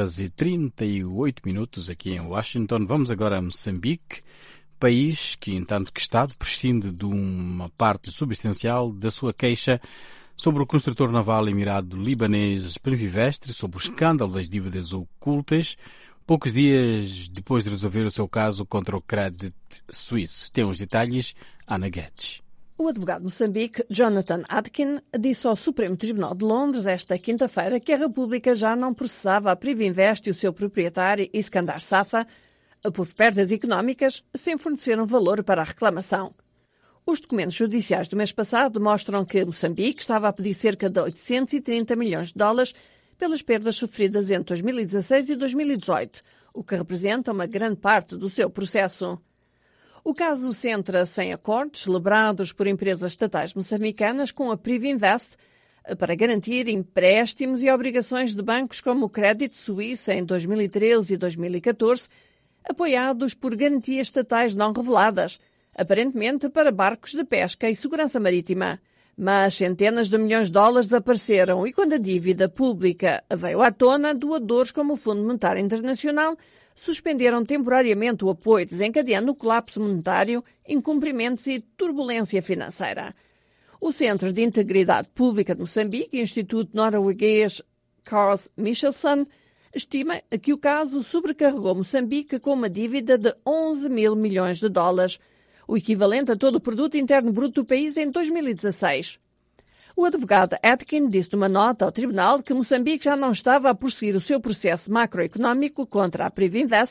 13h38 aqui em Washington. Vamos agora a Moçambique, país que, em tanto que Estado, prescinde de uma parte substancial da sua queixa sobre o construtor naval emirado libanês Privivestre, sobre o escândalo das dívidas ocultas, poucos dias depois de resolver o seu caso contra o Credit Suisse. Tem os detalhes, Ana Guedes. O advogado de Moçambique, Jonathan Atkin, disse ao Supremo Tribunal de Londres esta quinta-feira que a República já não processava a Privinvest e o seu proprietário Iskandar Safa por perdas económicas sem fornecer um valor para a reclamação. Os documentos judiciais do mês passado mostram que Moçambique estava a pedir cerca de 830 milhões de dólares pelas perdas sofridas entre 2016 e 2018, o que representa uma grande parte do seu processo. O caso centra-se em acordos celebrados por empresas estatais moçambicanas com a Privinvest para garantir empréstimos e obrigações de bancos como o Credit Suisse em 2013 e 2014, apoiados por garantias estatais não reveladas, aparentemente para barcos de pesca e segurança marítima. Mas centenas de milhões de dólares desapareceram e, quando a dívida pública veio à tona, doadores como o Fundo Monetário Internacional suspenderam temporariamente o apoio, desencadeando o colapso monetário, incumprimentos e turbulência financeira. O Centro de Integridade Pública de Moçambique e o Instituto norueguês Carl Michelsen estima que o caso sobrecarregou Moçambique com uma dívida de 11 mil milhões de dólares, o equivalente a todo o produto interno bruto do país em 2016. O advogado Atkin disse numa nota ao tribunal que Moçambique já não estava a prosseguir o seu processo macroeconómico contra a Privinvest,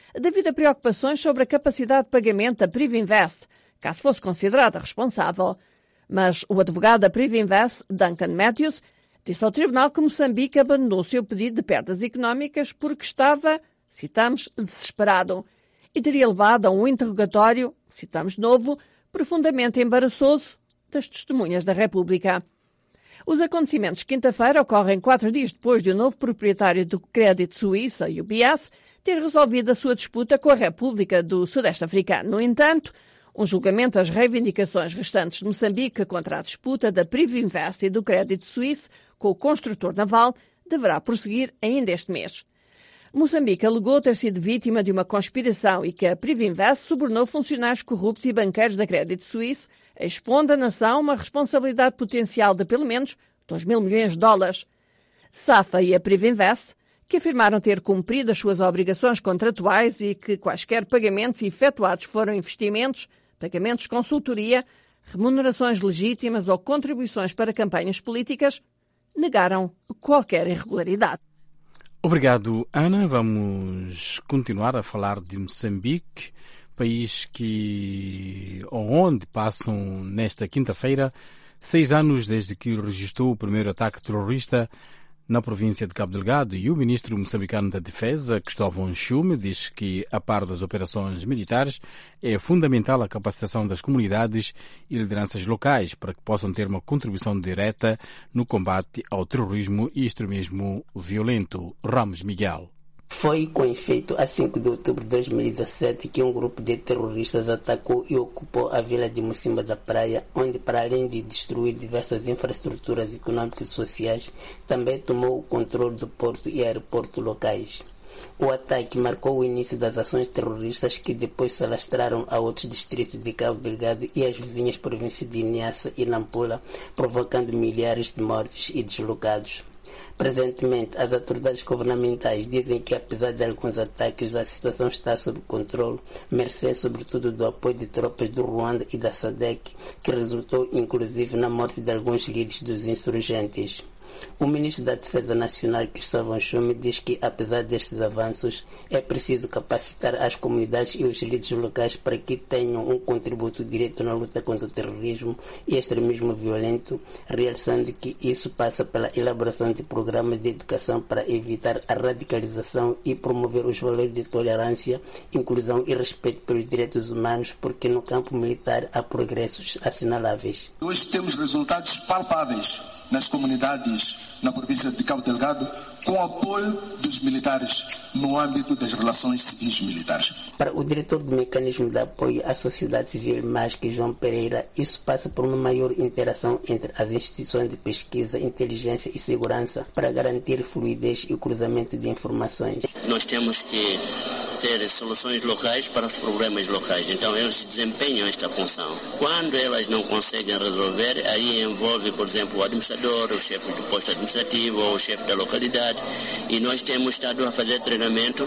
devido a preocupações sobre a capacidade de pagamento da Privinvest, caso fosse considerada responsável. Mas o advogado da Privinvest, Duncan Matthews, disse ao tribunal que Moçambique abandonou o seu pedido de perdas económicas porque estava, citamos, desesperado, e teria levado a um interrogatório, citamos de novo, profundamente embaraçoso das testemunhas da República. Os acontecimentos de quinta-feira ocorrem 4 dias depois de o novo proprietário do Crédito Suíça, UBS, ter resolvido a sua disputa com a República do Sudeste Africano. No entanto, um julgamento das reivindicações restantes de Moçambique contra a disputa da Privinvest e do Crédito Suíço com o construtor naval deverá prosseguir ainda este mês. Moçambique alegou ter sido vítima de uma conspiração e que a Privinvest subornou funcionários corruptos e banqueiros da Crédito Suíço, expondo a nação uma responsabilidade potencial de pelo menos 2 mil milhões de dólares. SAFA e a Privinvest, que afirmaram ter cumprido as suas obrigações contratuais e que quaisquer pagamentos efetuados foram investimentos, pagamentos de consultoria, remunerações legítimas ou contribuições para campanhas políticas, negaram qualquer irregularidade. Obrigado, Ana. Vamos continuar a falar de Moçambique, país onde passam nesta quinta-feira 6 anos desde que registrou o primeiro ataque terrorista na província de Cabo Delgado, e o ministro moçambicano da Defesa, Cristóvão Chume, diz que, a par das operações militares, é fundamental a capacitação das comunidades e lideranças locais para que possam ter uma contribuição direta no combate ao terrorismo e extremismo violento. Ramos Miguel. Foi com efeito a 5 de outubro de 2017 que um grupo de terroristas atacou e ocupou a vila de Mocimba da Praia, onde, para além de destruir diversas infraestruturas econômicas e sociais, também tomou o controle do porto e aeroporto locais. O ataque marcou o início das ações terroristas que depois se alastraram a outros distritos de Cabo Delgado e as vizinhas províncias de Niassa e Nampula, provocando milhares de mortes e deslocados. Presentemente, as autoridades governamentais dizem que, apesar de alguns ataques, a situação está sob controle, mercê sobretudo do apoio de tropas do Ruanda e da SADC, que resultou inclusive na morte de alguns líderes dos insurgentes. O ministro da Defesa Nacional, Cristóvão Chume, diz que, apesar destes avanços, é preciso capacitar as comunidades e os líderes locais para que tenham um contributo direto na luta contra o terrorismo e extremismo violento, realçando que isso passa pela elaboração de programas de educação para evitar a radicalização e promover os valores de tolerância, inclusão e respeito pelos direitos humanos, porque no campo militar há progressos assinaláveis. Hoje temos resultados palpáveis nas comunidades na província de Cabo Delgado, com o apoio dos militares no âmbito das relações civis militares. Para o diretor do Mecanismo de Apoio à Sociedade Civil, MASC, João Pereira, isso passa por uma maior interação entre as instituições de pesquisa, inteligência e segurança para garantir fluidez e o cruzamento de informações. Nós temos que ter soluções locais para os problemas locais, então eles desempenham esta função. Quando elas não conseguem resolver, aí envolve, por exemplo, o administrador, o chefe do posto administrativo ou o chefe da localidade, e nós temos estado a fazer treinamento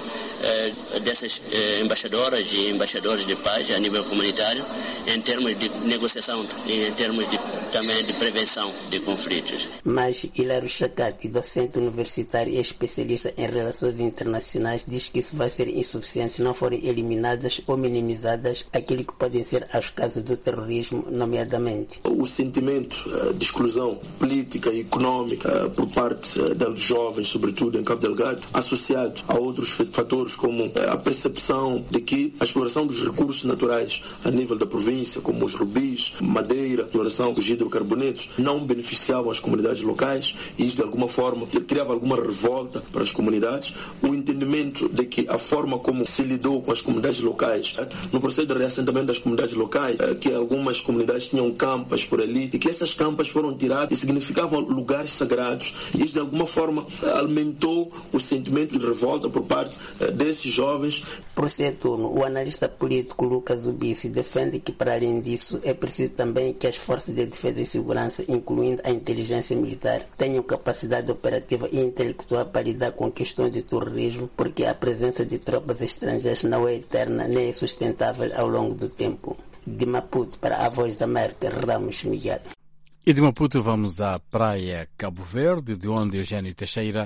dessas embaixadoras e embaixadores de paz a nível comunitário em termos de negociação e em termos também de prevenção de conflitos. Mas Hilário Chacati, docente universitário e especialista em relações internacionais, diz que isso vai ser insuficiente se não forem eliminadas ou minimizadas aquilo que podem ser os casos do terrorismo, nomeadamente. O sentimento de exclusão política e econômica por parte dos jovens, sobretudo em Cabo Delgado, associado a outros fatores como a percepção de que a exploração dos recursos naturais a nível da província, como os rubis, madeira, exploração dos hidrocarbonetos, não beneficiavam as comunidades locais, e isso de alguma forma criava alguma revolta para as comunidades. O entendimento de que a forma como se lidou com as comunidades locais, no processo de reassentamento das comunidades locais, que algumas comunidades tinham campas por ali e que essas campas foram tiradas e significavam lugares sagrados. Isso de alguma forma alimentou o sentimento de revolta por parte desses jovens. Por seu turno, o analista político Lucas Ubici defende que, para além disso, é preciso também que as forças de defesa e segurança, incluindo a inteligência militar, tenham capacidade operativa e intelectual para lidar com questões de terrorismo, porque a presença de tropas estrangeiras não é eterna nem é sustentável ao longo do tempo. De Maputo, para a Voz da América, Ramos Miguel. E de Maputo vamos à praia Cabo Verde, de onde Eugênio Teixeira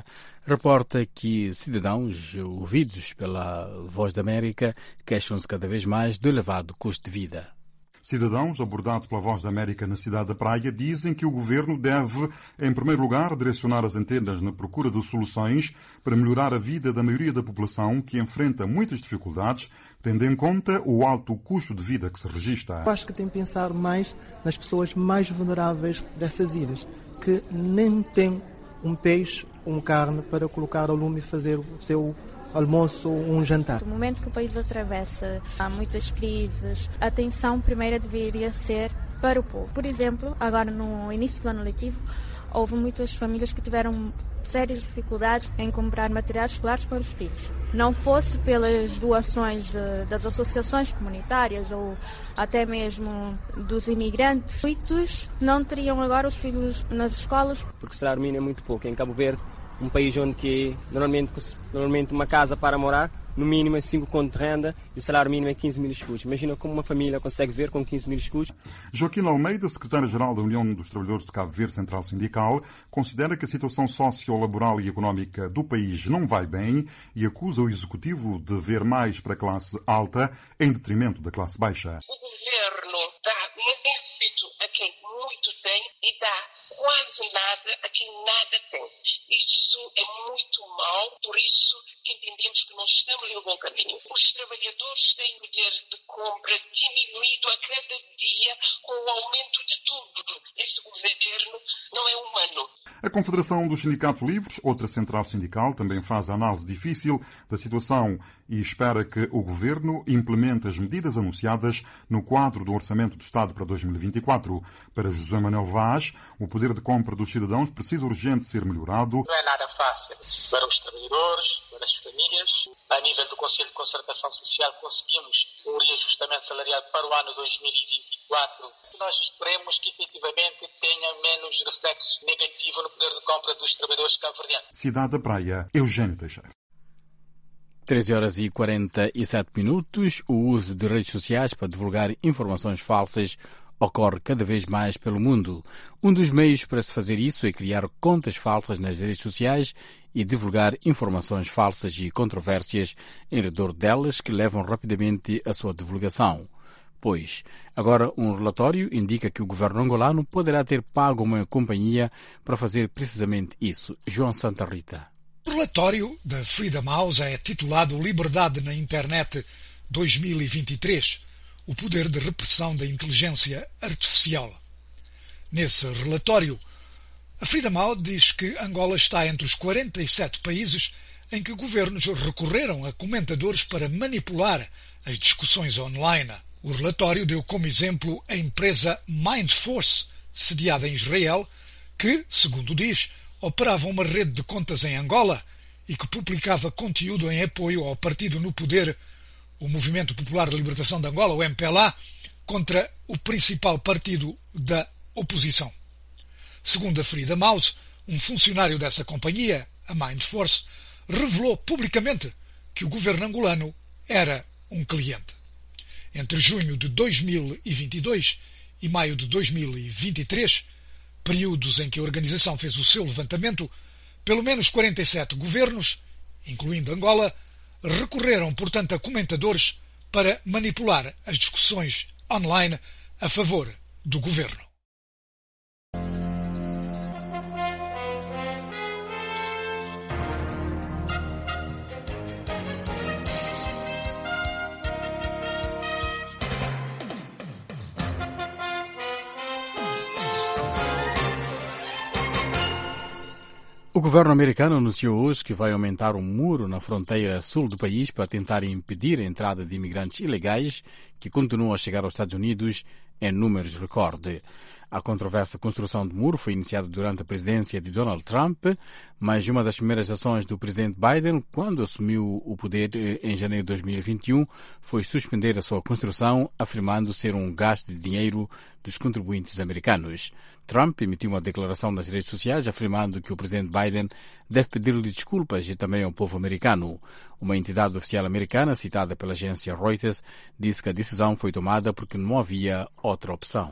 reporta que cidadãos ouvidos pela Voz da América queixam-se cada vez mais do elevado custo de vida. Cidadãos abordados pela Voz da América na cidade da Praia dizem que o governo deve, em primeiro lugar, direcionar as antenas na procura de soluções para melhorar a vida da maioria da população que enfrenta muitas dificuldades, tendo em conta o alto custo de vida que se registra. Eu acho que tem que pensar mais nas pessoas mais vulneráveis dessas ilhas, que nem têm um peixe, uma carne para colocar ao lume e fazer o seu almoço ou um jantar. No momento que o país atravessa, há muitas crises, a atenção primeira deveria ser para o povo. Por exemplo, agora no início do ano letivo, houve muitas famílias que tiveram sérias dificuldades em comprar materiais escolares para os filhos. Não fosse pelas doações das associações comunitárias ou até mesmo dos imigrantes, muitos não teriam agora os filhos nas escolas. Porque o salário mínimo é muito pouco. Em Cabo Verde, um país onde que normalmente uma casa para morar, no mínimo é 5 contos de renda e o salário mínimo é 15 mil escudos. Imagina como uma família consegue ver com 15 mil escudos. Joaquim Almeida, secretário-geral da União dos Trabalhadores de Cabo Verde Central Sindical, considera que a situação sociolaboral e económica do país não vai bem e acusa o executivo de ver mais para a classe alta em detrimento da classe baixa. O governo dá muito a quem muito tem e dá quase nada a quem nada tem. Isso é muito mau, por isso que entendemos que nós estamos no bom caminho. Os trabalhadores têm poder de compra diminuído a cada dia com o aumento de tudo. Esse governo não é humano. A Confederação dos Sindicatos Livres, outra central sindical, também faz a análise difícil da situação e espera que o governo implemente as medidas anunciadas no quadro do Orçamento do Estado para 2024. Para José Manuel Vaz, o poder de compra dos cidadãos precisa urgente ser melhorado. Não é nada fácil para os trabalhadores, para as famílias. A nível do Conselho de Concertação Social conseguimos um reajustamento salarial para o ano 2024. Nós esperemos que efetivamente tenha menos reflexo negativo no poder de compra dos trabalhadores cabo-verdianos. Cidade da Praia, Eugênio Teixeira. 13h47. O uso de redes sociais para divulgar informações falsas ocorre cada vez mais pelo mundo. Um dos meios para se fazer isso é criar contas falsas nas redes sociais e divulgar informações falsas e controvérsias em redor delas que levam rapidamente à sua divulgação. Pois, agora um relatório indica que o governo angolano poderá ter pago uma companhia para fazer precisamente isso. João Santa Rita. O relatório da Freedom House é titulado Liberdade na Internet 2023, o poder de repressão da inteligência artificial. Nesse relatório, a Freedom House diz que Angola está entre os 47 países em que governos recorreram a comentadores para manipular as discussões online. O relatório deu como exemplo a empresa Mindforce, sediada em Israel, que, segundo diz, operava uma rede de contas em Angola e que publicava conteúdo em apoio ao partido no poder, o Movimento Popular de Libertação de Angola, o MPLA, contra o principal partido da oposição. Segundo a Freedom House, um funcionário dessa companhia, a Mindforce, revelou publicamente que o governo angolano era um cliente. Entre junho de 2022 e maio de 2023, períodos em que a organização fez o seu levantamento, pelo menos 47 governos, incluindo Angola, recorreram, portanto, a comentadores para manipular as discussões online a favor do governo. O governo americano anunciou hoje que vai aumentar um muro na fronteira sul do país para tentar impedir a entrada de imigrantes ilegais que continuam a chegar aos Estados Unidos em números recorde. A controversa construção do muro foi iniciada durante a presidência de Donald Trump, mas uma das primeiras ações do presidente Biden, quando assumiu o poder em janeiro de 2021, foi suspender a sua construção, afirmando ser um gasto de dinheiro dos contribuintes americanos. Trump emitiu uma declaração nas redes sociais afirmando que o presidente Biden deve pedir-lhe desculpas e também ao povo americano. Uma entidade oficial americana, citada pela agência Reuters, disse que a decisão foi tomada porque não havia outra opção.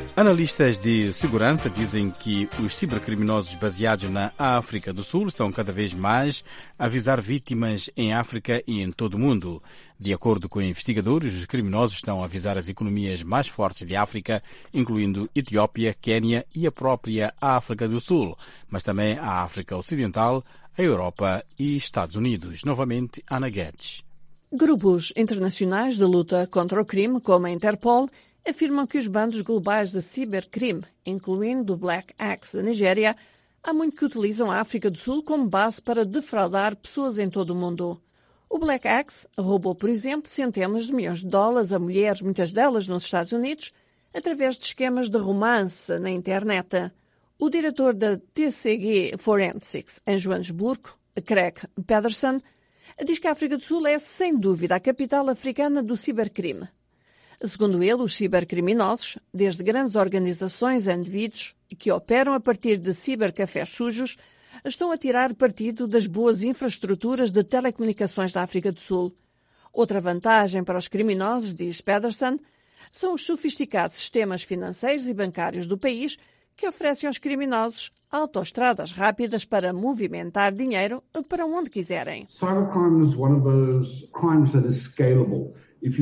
Analistas de segurança dizem que os cibercriminosos baseados na África do Sul estão cada vez mais a avisar vítimas em África e em todo o mundo. De acordo com investigadores, os criminosos estão a avisar as economias mais fortes de África, incluindo Etiópia, Quênia e a própria África do Sul, mas também a África Ocidental, a Europa e Estados Unidos. Novamente, Ana Guedes. Grupos internacionais de luta contra o crime, como a Interpol, afirmam que os bandos globais de cibercrime, incluindo o Black Axe da Nigéria, há muito que utilizam a África do Sul como base para defraudar pessoas em todo o mundo. O Black Axe roubou, por exemplo, centenas de milhões de dólares a mulheres, muitas delas nos Estados Unidos, através de esquemas de romance na internet. O diretor da TCG Forensics em Joanesburgo, Craig Pedersen, diz que a África do Sul é, sem dúvida, a capital africana do cibercrime. Segundo ele, os cibercriminosos, desde grandes organizações a indivíduos que operam a partir de cibercafés sujos, estão a tirar partido das boas infraestruturas de telecomunicações da África do Sul. Outra vantagem para os criminosos, diz Pedersen, são os sofisticados sistemas financeiros e bancários do país que oferecem aos criminosos autoestradas rápidas para movimentar dinheiro para onde quiserem. Cybercrime is one of those crimes that is scalable.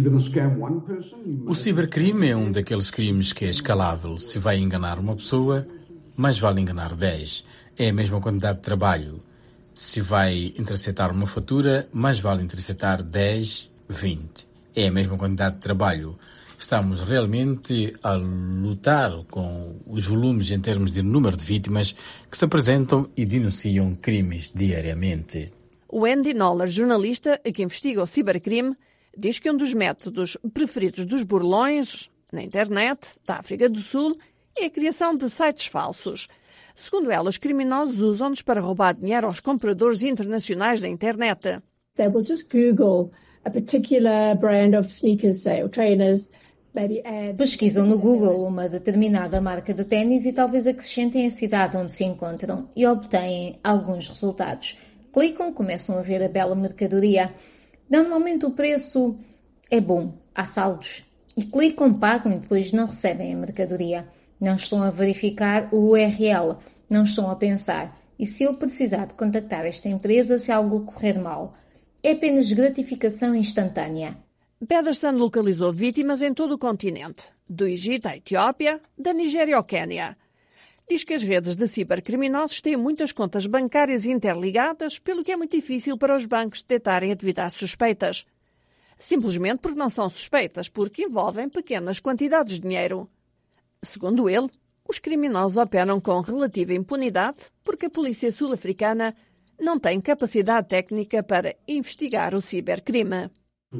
O cibercrime é um daqueles crimes que é escalável. Se vai enganar uma pessoa, mais vale enganar 10. É a mesma quantidade de trabalho. Se vai interceptar uma fatura, mais vale interceptar 10, 20. É a mesma quantidade de trabalho. Estamos realmente a lutar com os volumes em termos de número de vítimas que se apresentam e denunciam crimes diariamente. O Andy Noller, jornalista que investiga o cibercrime, diz que um dos métodos preferidos dos burlões na internet da África do Sul é a criação de sites falsos. Segundo ela, os criminosos usam-nos para roubar dinheiro aos compradores internacionais da internet. They will just Google a particular brand of sneakers, say, or trainers. Pesquisam no Google uma determinada marca de ténis e talvez acrescentem a cidade onde se encontram e obtêm alguns resultados. Clicam, começam a ver a bela mercadoria. Normalmente o preço é bom, há saldos. E clicam, pagam e depois não recebem a mercadoria. Não estão a verificar o URL, não estão a pensar. E se eu precisar de contactar esta empresa se algo correr mal? É apenas gratificação instantânea. Pedersen localizou vítimas em todo o continente, do Egito à Etiópia, da Nigéria ao Quênia. Diz que as redes de cibercriminosos têm muitas contas bancárias interligadas, pelo que é muito difícil para os bancos detectarem atividades suspeitas. Simplesmente porque não são suspeitas, porque envolvem pequenas quantidades de dinheiro. Segundo ele, os criminosos operam com relativa impunidade porque a polícia sul-africana não tem capacidade técnica para investigar o cibercrime.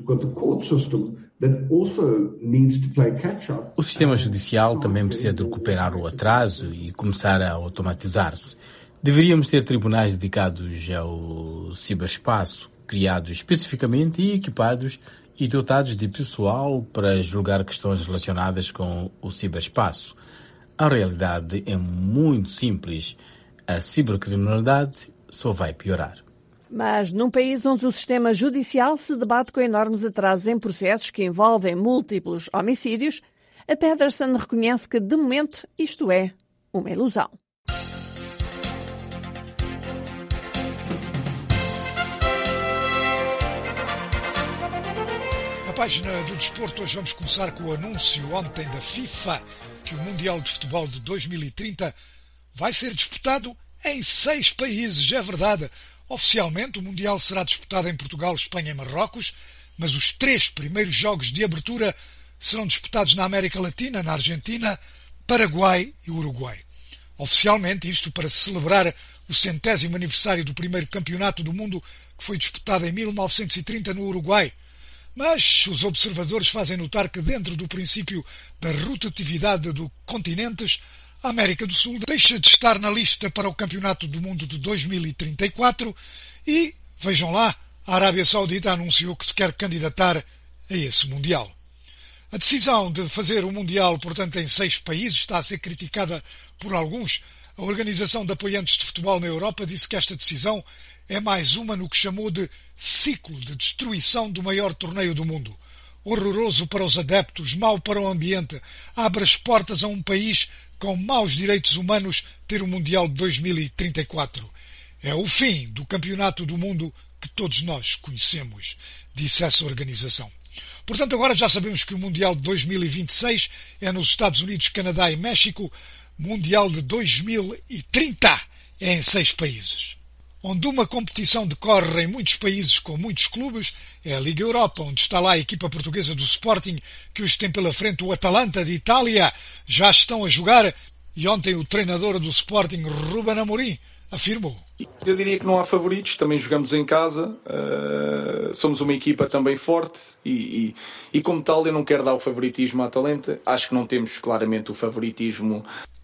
O sistema judicial também precisa de recuperar o atraso e começar a automatizar-se. Deveríamos ter tribunais dedicados ao ciberespaço, criados especificamente e equipados e dotados de pessoal para julgar questões relacionadas com o ciberespaço. A realidade é muito simples. A cibercriminalidade só vai piorar. Mas num país onde o sistema judicial se debate com enormes atrasos em processos que envolvem múltiplos homicídios, a Pedersen reconhece que, de momento, isto é uma ilusão. Na página do desporto, hoje vamos começar com o anúncio ontem da FIFA que o Mundial de Futebol de 2030 vai ser disputado em 6 países, é verdade. Oficialmente, o Mundial será disputado em Portugal, Espanha e Marrocos, mas os 3 primeiros jogos de abertura serão disputados na América Latina, na Argentina, Paraguai e Uruguai. Oficialmente, isto para celebrar o 100º aniversário do primeiro campeonato do mundo que foi disputado em 1930 no Uruguai. Mas os observadores fazem notar que, dentro do princípio da rotatividade dos continentes, a América do Sul deixa de estar na lista para o Campeonato do Mundo de 2034 e, vejam lá, a Arábia Saudita anunciou que se quer candidatar a esse Mundial. A decisão de fazer o Mundial, portanto, em 6 países está a ser criticada por alguns. A Organização de Apoiantes de Futebol na Europa disse que esta decisão é mais uma no que chamou de ciclo de destruição do maior torneio do mundo. horroroso para os adeptos, mau para o ambiente, abre as portas a um país com maus direitos humanos ter o Mundial de 2034. É o fim do campeonato do mundo que todos nós conhecemos, disse essa organização. Portanto, agora já sabemos que o Mundial de 2026 é nos Estados Unidos, Canadá e México. Mundial de 2030 é em 6 países. Onde uma competição decorre em muitos países com muitos clubes é a Liga Europa, onde está lá a equipa portuguesa do Sporting, que hoje tem pela frente o Atalanta de Itália. Já estão a jogar e ontem o treinador do Sporting, Ruben Amorim, afirmou. Eu diria que não há favoritos, também jogamos em casa, somos uma equipa também forte e como tal eu não quero dar o favoritismo à Atalanta, acho que não temos claramente o favoritismo.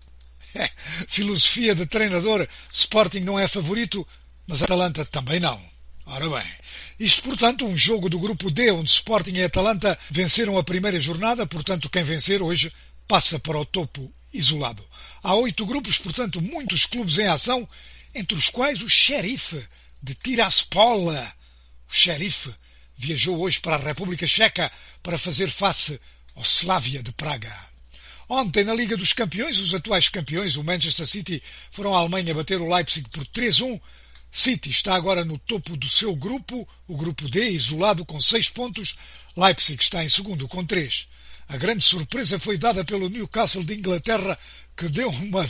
Filosofia de treinador, Sporting não é favorito, mas a Atalanta também não. Ora bem, isto portanto um jogo do grupo D, onde Sporting e Atalanta venceram a primeira jornada, portanto quem vencer hoje passa para o topo isolado. Há 8 grupos, portanto muitos clubes em ação, entre os quais o Xerife de Tiraspol. O Xerife viajou hoje para a República Checa para fazer face ao Slavia de Praga. Ontem, na Liga dos Campeões, os atuais campeões, o Manchester City, foram à Alemanha bater o Leipzig por 3-1. City está agora no topo do seu grupo, o grupo D, isolado com 6 pontos. Leipzig está em segundo com 3. A grande surpresa foi dada pelo Newcastle de Inglaterra, que deu uma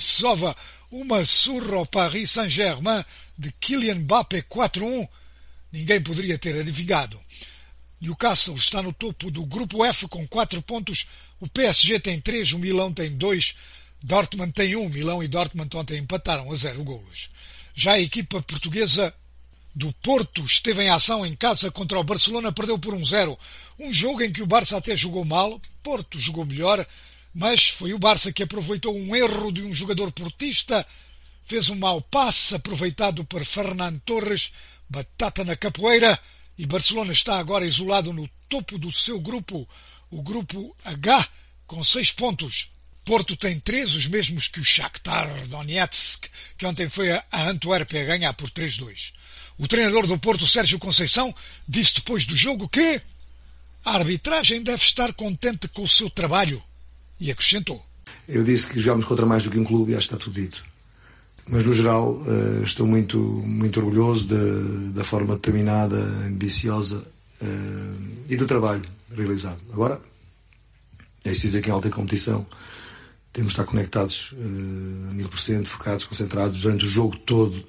surra ao Paris Saint-Germain de Kylian Mbappé 4-1. Ninguém poderia ter adivinhado. Newcastle está no topo do grupo F com 4 pontos. O PSG tem 3, o Milão tem 2, Dortmund tem 1. Milão e Dortmund ontem empataram a 0 golos. Já a equipa portuguesa do Porto esteve em ação em casa contra o Barcelona, perdeu por 1-0. Um jogo em que o Barça até jogou mal, Porto jogou melhor, mas foi o Barça que aproveitou um erro de um jogador portista, fez um mau passe aproveitado por Fernando Torres, batata na capoeira, e Barcelona está agora isolado no topo do seu grupo, o grupo H, com 6 pontos. Porto tem 3, os mesmos que o Shakhtar Donetsk, que ontem foi a Antuérpia ganhar por 3-2. O treinador do Porto, Sérgio Conceição, disse depois do jogo que a arbitragem deve estar contente com o seu trabalho e acrescentou. Eu disse que jogámos contra mais do que um clube e acho que está tudo dito. Mas, no geral, estou muito, muito orgulhoso da forma determinada, ambiciosa e do trabalho realizado. Agora, é isso dizer que em alta competição temos de estar conectados a 1000%, focados, concentrados durante o jogo todo.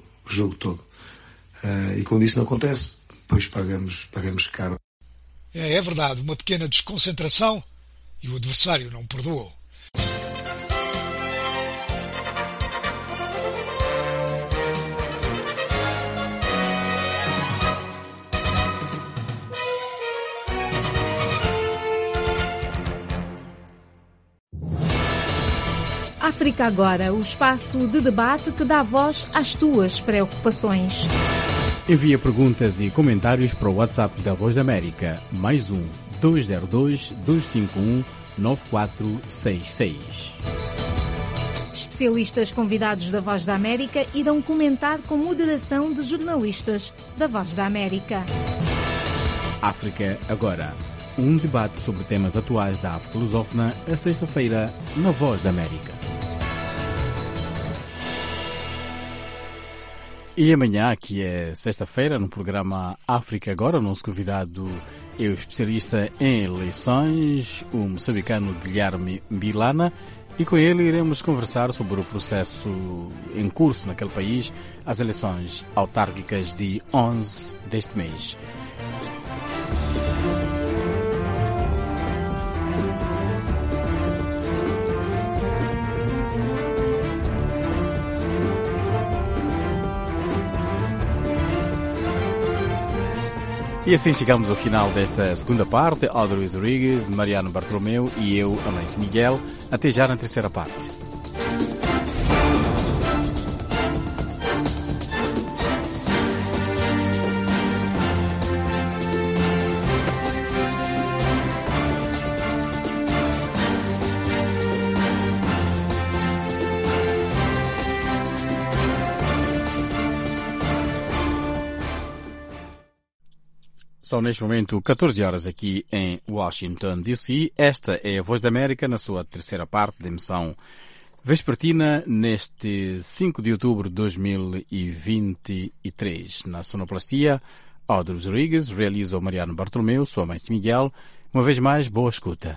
E quando isso não acontece, depois pagamos caro. É verdade, uma pequena desconcentração e o adversário não perdoou. África Agora, o espaço de debate que dá voz às tuas preocupações. Envia perguntas e comentários para o WhatsApp da Voz da América, +1 202 251 9466. Especialistas convidados da Voz da América irão comentar com moderação de jornalistas da Voz da América. África Agora, um debate sobre temas atuais da África lusófona, a sexta-feira, na Voz da América. E amanhã, que é sexta-feira, no programa África Agora, o nosso convidado é o especialista em eleições, o moçambicano Guilherme Mbilana, e com ele iremos conversar sobre o processo em curso naquele país, as eleições autárquicas de 11 deste mês. E assim chegamos ao final desta segunda parte. Audrey Rodrigues, Mariano Bartolomeu e eu, Amâncio Miguel. Até já na terceira parte. São neste momento 14 horas aqui em Washington, D.C. Esta é a Voz da América na sua terceira parte da emissão vespertina neste 5 de outubro de 2023. Na sonoplastia, Audrey Rodrigues, realiza o Mariano Bartolomeu, sua mãe Miguel. Uma vez mais, boa escuta.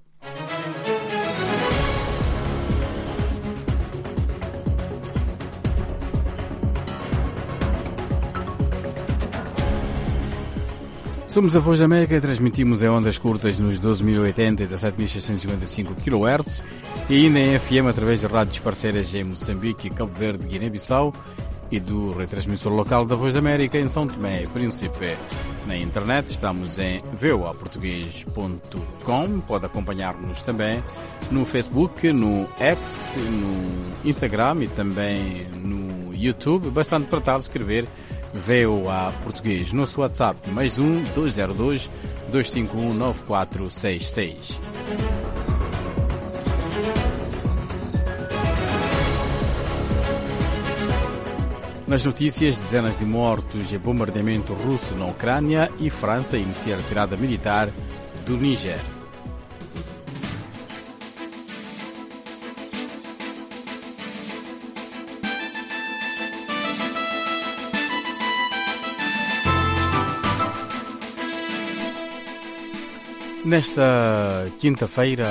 Somos a Voz da América e transmitimos em ondas curtas nos 12.080 e 17.655 kHz e ainda em FM através de rádios parceiras em Moçambique, Cabo Verde, Guiné-Bissau e do retransmissor local da Voz da América em São Tomé e Príncipe. Na internet estamos em voaportugues.com. Pode acompanhar-nos também no Facebook, no X, no Instagram e também no YouTube. Bastante para escrever VOA Português. Nosso WhatsApp +1 202 251 9466. Nas notícias, dezenas de mortos e bombardeamento russo na Ucrânia e França inicia a retirada militar do Níger. Nesta quinta-feira,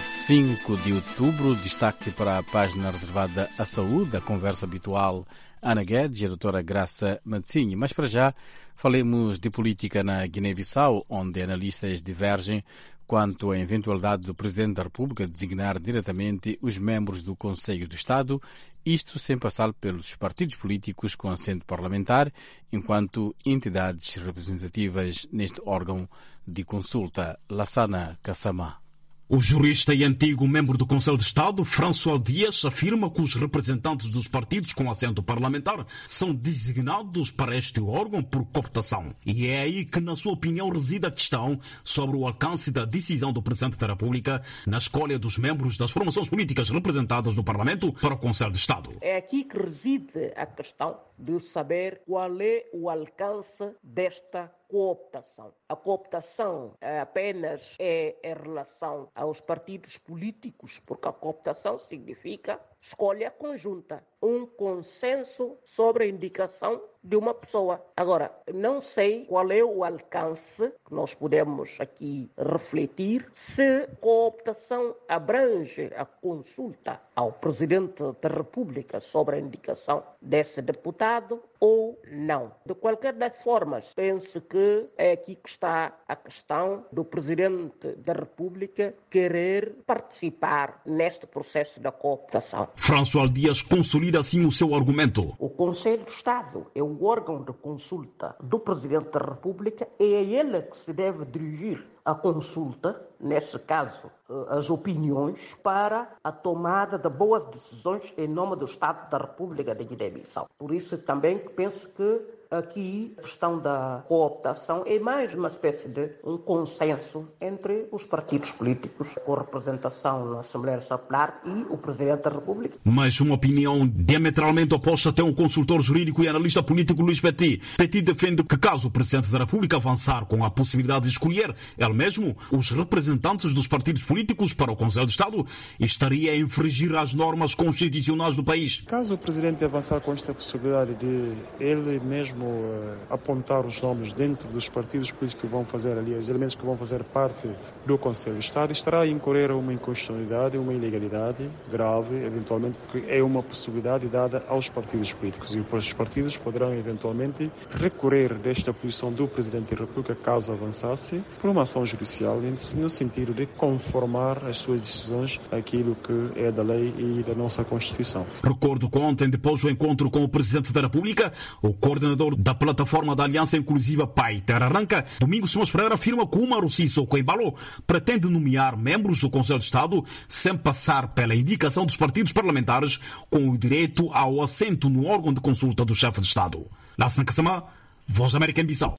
5 de outubro, destaque para a página reservada à saúde, a conversa habitual Ana Guedes e a doutora Graça Matzinho. Mas para já, falemos de política na Guiné-Bissau, onde analistas divergem quanto à eventualidade do Presidente da República designar diretamente os membros do Conselho do Estado, isto sem passar pelos partidos políticos com assento parlamentar, enquanto entidades representativas neste órgão de consulta. Lassana Kassamá. O jurista e antigo membro do Conselho de Estado, François Dias, afirma que os representantes dos partidos com assento parlamentar são designados para este órgão por cooptação. E é aí que, na sua opinião, reside a questão sobre o alcance da decisão do Presidente da República na escolha dos membros das formações políticas representadas no Parlamento para o Conselho de Estado. É aqui que reside a questão de saber qual é o alcance desta cooptação. A cooptação apenas é em relação aos partidos políticos, porque a cooptação significa escolha conjunta, um consenso sobre a indicação de uma pessoa. Agora, não sei qual é o alcance que nós podemos aqui refletir se a cooptação abrange a consulta ao Presidente da República sobre a indicação desse deputado ou não. De qualquer das formas, penso que é aqui que está a questão do Presidente da República querer participar neste processo da cooptação. François Dias consolida assim o seu argumento. O Conselho de Estado é o órgão de consulta do Presidente da República e é ele que se deve dirigir a consulta, neste caso, as opiniões, para a tomada de boas decisões em nome do Estado da República de Guiné-Bissau. Por isso também penso que aqui a questão da cooptação é mais uma espécie de um consenso entre os partidos políticos com representação na Assembleia Popular e o Presidente da República. Mas uma opinião diametralmente oposta tem um consultor jurídico e analista político Luís Petit. Petit defende que caso o Presidente da República avançar com a possibilidade de escolher ele mesmo os representantes dos partidos políticos para o Conselho de Estado, estaria a infringir as normas constitucionais do país. Caso o Presidente avançar com esta possibilidade de ele mesmo apontar os nomes dentro dos partidos políticos que vão fazer ali, os elementos que vão fazer parte do Conselho de Estado, estará a incorrer uma inconstitucionalidade, uma ilegalidade grave, eventualmente, porque é uma possibilidade dada aos partidos políticos e os partidos poderão eventualmente recorrer desta posição do Presidente da República, caso avançasse, por uma ação judicial no sentido de conformar as suas decisões àquilo que é da lei e da nossa Constituição. Recordo que ontem, depois do encontro com o Presidente da República, o coordenador da plataforma da Aliança Inclusiva PAI Terra Arranca, Domingos Simões Pereira, afirma que o Umaru Sissoko Embalo pretende nomear membros do Conselho de Estado sem passar pela indicação dos partidos parlamentares com o direito ao assento no órgão de consulta do chefe de Estado. Lassana Kassamá, Voz da América em Bissau.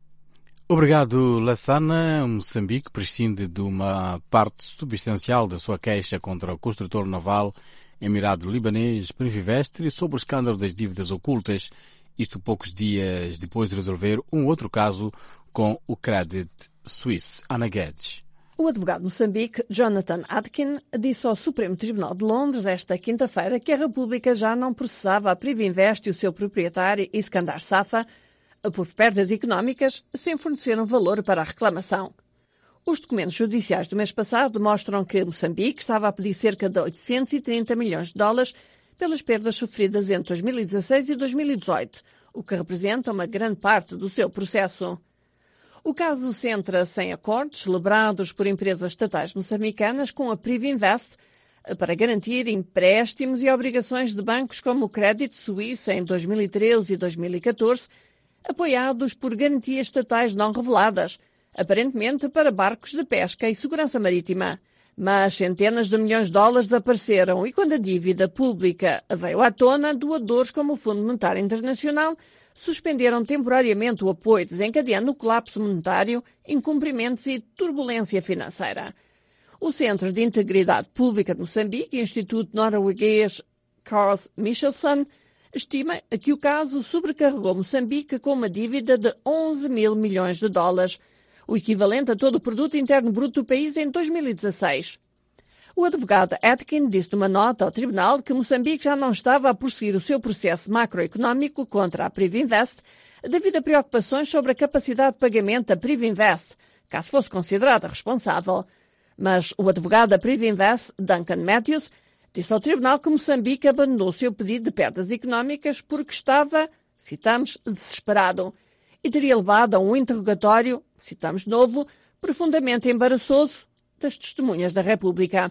Obrigado, Lassana. Moçambique prescinde de uma parte substancial da sua queixa contra o construtor naval emirado libanês Primvestre sobre o escândalo das dívidas ocultas, isto poucos dias depois de resolver um outro caso com o Credit Suisse. Ana Guedes. O advogado de Moçambique, Jonathan Atkin, disse ao Supremo Tribunal de Londres esta quinta-feira que a República já não processava a Privinvest e o seu proprietário, Iskandar Safa, por perdas económicas, sem fornecer um valor para a reclamação. Os documentos judiciais do mês passado mostram que Moçambique estava a pedir cerca de 830 milhões de dólares pelas perdas sofridas entre 2016 e 2018, o que representa uma grande parte do seu processo. O caso centra-se em acordos celebrados por empresas estatais moçambicanas com a Privinvest para garantir empréstimos e obrigações de bancos como o Credit Suisse em 2013 e 2014, apoiados por garantias estatais não reveladas, aparentemente para barcos de pesca e segurança marítima. Mas centenas de milhões de dólares desapareceram e quando a dívida pública veio à tona, doadores como o Fundo Monetário Internacional suspenderam temporariamente o apoio, desencadeando o colapso monetário, incumprimentos e turbulência financeira. O Centro de Integridade Pública de Moçambique e o Instituto norueguês Carl Michelsen estima que o caso sobrecarregou Moçambique com uma dívida de 11 mil milhões de dólares, o equivalente a todo o produto interno bruto do país em 2016. O advogado Atkin disse numa nota ao tribunal que Moçambique já não estava a prosseguir o seu processo macroeconómico contra a Privinvest devido a preocupações sobre a capacidade de pagamento da Privinvest, caso fosse considerada responsável. Mas o advogado da Privinvest, Duncan Matthews, disse ao tribunal que Moçambique abandonou o seu pedido de perdas económicas porque estava, citamos, desesperado e teria levado a um interrogatório, citamos de novo, profundamente embaraçoso das testemunhas da República.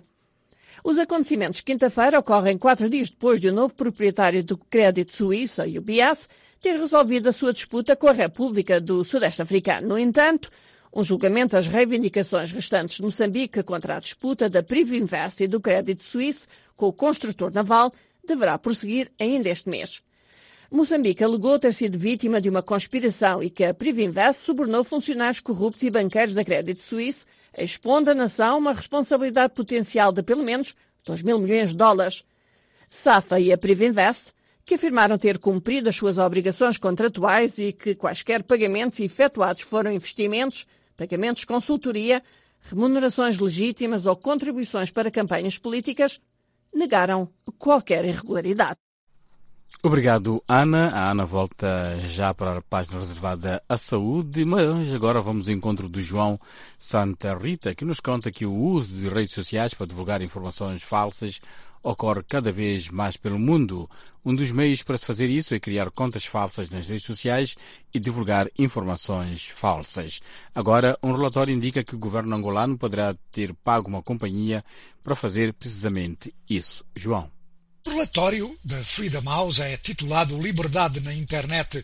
Os acontecimentos de quinta-feira ocorrem 4 dias depois de o novo proprietário do Credit Suisse, a UBS, ter resolvido a sua disputa com a República do Sudeste Africano. No entanto, um julgamento das reivindicações restantes de Moçambique contra a disputa da Privinvest e do Credit Suisse com o construtor naval deverá prosseguir ainda este mês. Moçambique alegou ter sido vítima de uma conspiração e que a Privinvest subornou funcionários corruptos e banqueiros da Credit Suisse, expondo à nação uma responsabilidade potencial de pelo menos 2 mil milhões de dólares. Safa e a Privinvest, que afirmaram ter cumprido as suas obrigações contratuais e que quaisquer pagamentos efetuados foram investimentos, pagamentos de consultoria, remunerações legítimas ou contribuições para campanhas políticas, negaram qualquer irregularidade. Obrigado, Ana. A Ana volta já para a página reservada à saúde, mas agora vamos ao encontro do João Santa Rita, que nos conta que o uso de redes sociais para divulgar informações falsas ocorre cada vez mais pelo mundo. Um dos meios para se fazer isso é criar contas falsas nas redes sociais e divulgar informações falsas. Agora, um relatório indica que o governo angolano poderá ter pago uma companhia para fazer precisamente isso. João. O relatório da Freedom House é titulado Liberdade na Internet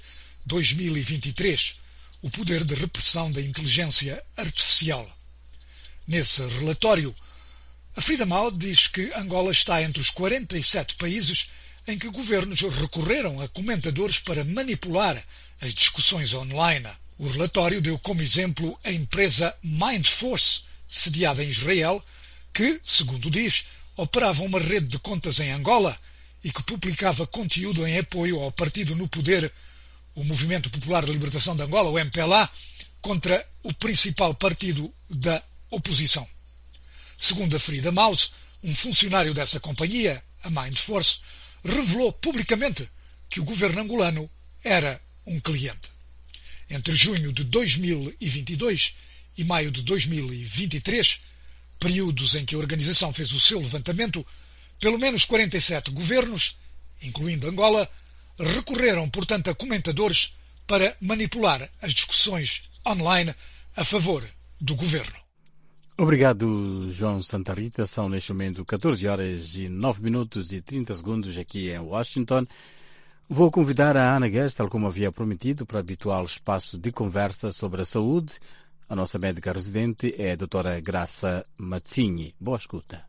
2023, o poder de repressão da inteligência artificial. Nesse relatório, a Freedom House diz que Angola está entre os 47 países em que governos recorreram a comentadores para manipular as discussões online. O relatório deu como exemplo a empresa Mindforce, sediada em Israel, que, segundo diz, operava uma rede de contas em Angola e que publicava conteúdo em apoio ao partido no poder, o Movimento Popular de Libertação de Angola, o MPLA, contra o principal partido da oposição. Segundo a Freedom House, um funcionário dessa companhia, a Mindforce, revelou publicamente que o governo angolano era um cliente. Entre junho de 2022 e maio de 2023, períodos em que a organização fez o seu levantamento, pelo menos 47 governos, incluindo Angola, recorreram, portanto, a comentadores para manipular as discussões online a favor do governo. Obrigado, João Santa Rita. São, neste momento, 14 horas e 9 minutos e 30 segundos aqui em Washington. Vou convidar a Ana Guedes, tal como havia prometido, para o habitual espaço de conversa sobre a saúde. A nossa médica residente é a doutora Graça Mazzini. Boa escuta.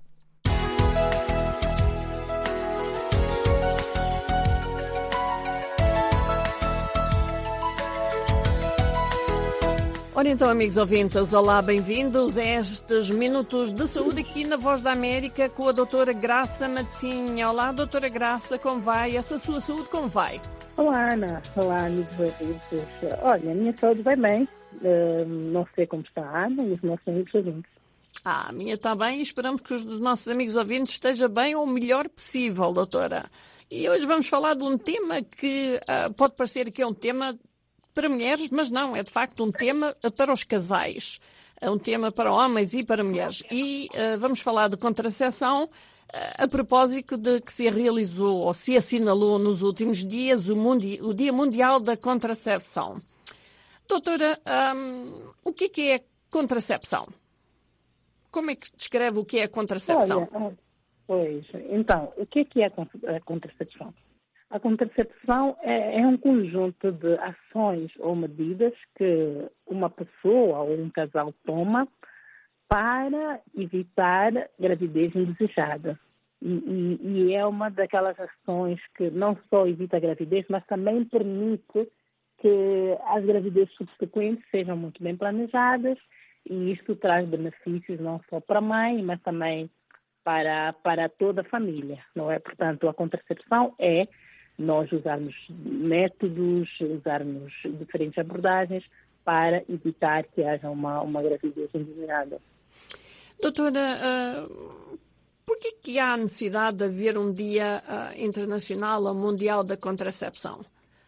Ora então, amigos ouvintes, olá, bem-vindos a estes Minutos de Saúde aqui na Voz da América com a doutora Graça Mazzini. Olá, doutora Graça, como vai? Essa sua saúde, como vai? Olá, Ana. Olá, amigos ouvintes. Olha, a minha saúde vai bem. Não sei como está a Ana e os nossos amigos ouvintes. A minha está bem e esperamos que os dos nossos amigos ouvintes esteja bem ou o melhor possível, doutora. E hoje vamos falar de um tema que pode parecer que é um tema para mulheres, mas não, é de facto um tema para os casais. É um tema para homens e para mulheres. E vamos falar de contracepção a propósito de que se realizou ou se assinalou nos últimos dias o Dia Mundial da Contracepção. Doutora, o que é contracepção? Como é que descreve o que é a contracepção? Olha, então, o que é a contracepção? A contracepção é um conjunto de ações ou medidas que uma pessoa ou um casal toma para evitar gravidez indesejada. E é uma daquelas ações que não só evita a gravidez, mas também permite que as gravidezes subsequentes sejam muito bem planejadas, e isto traz benefícios não só para a mãe, mas também para toda a família, não é? Portanto, a contracepção é nós usarmos métodos, usarmos diferentes abordagens para evitar que haja uma gravidez indesejada. Doutora, por que há necessidade de haver um Dia Internacional ou Mundial da Contracepção?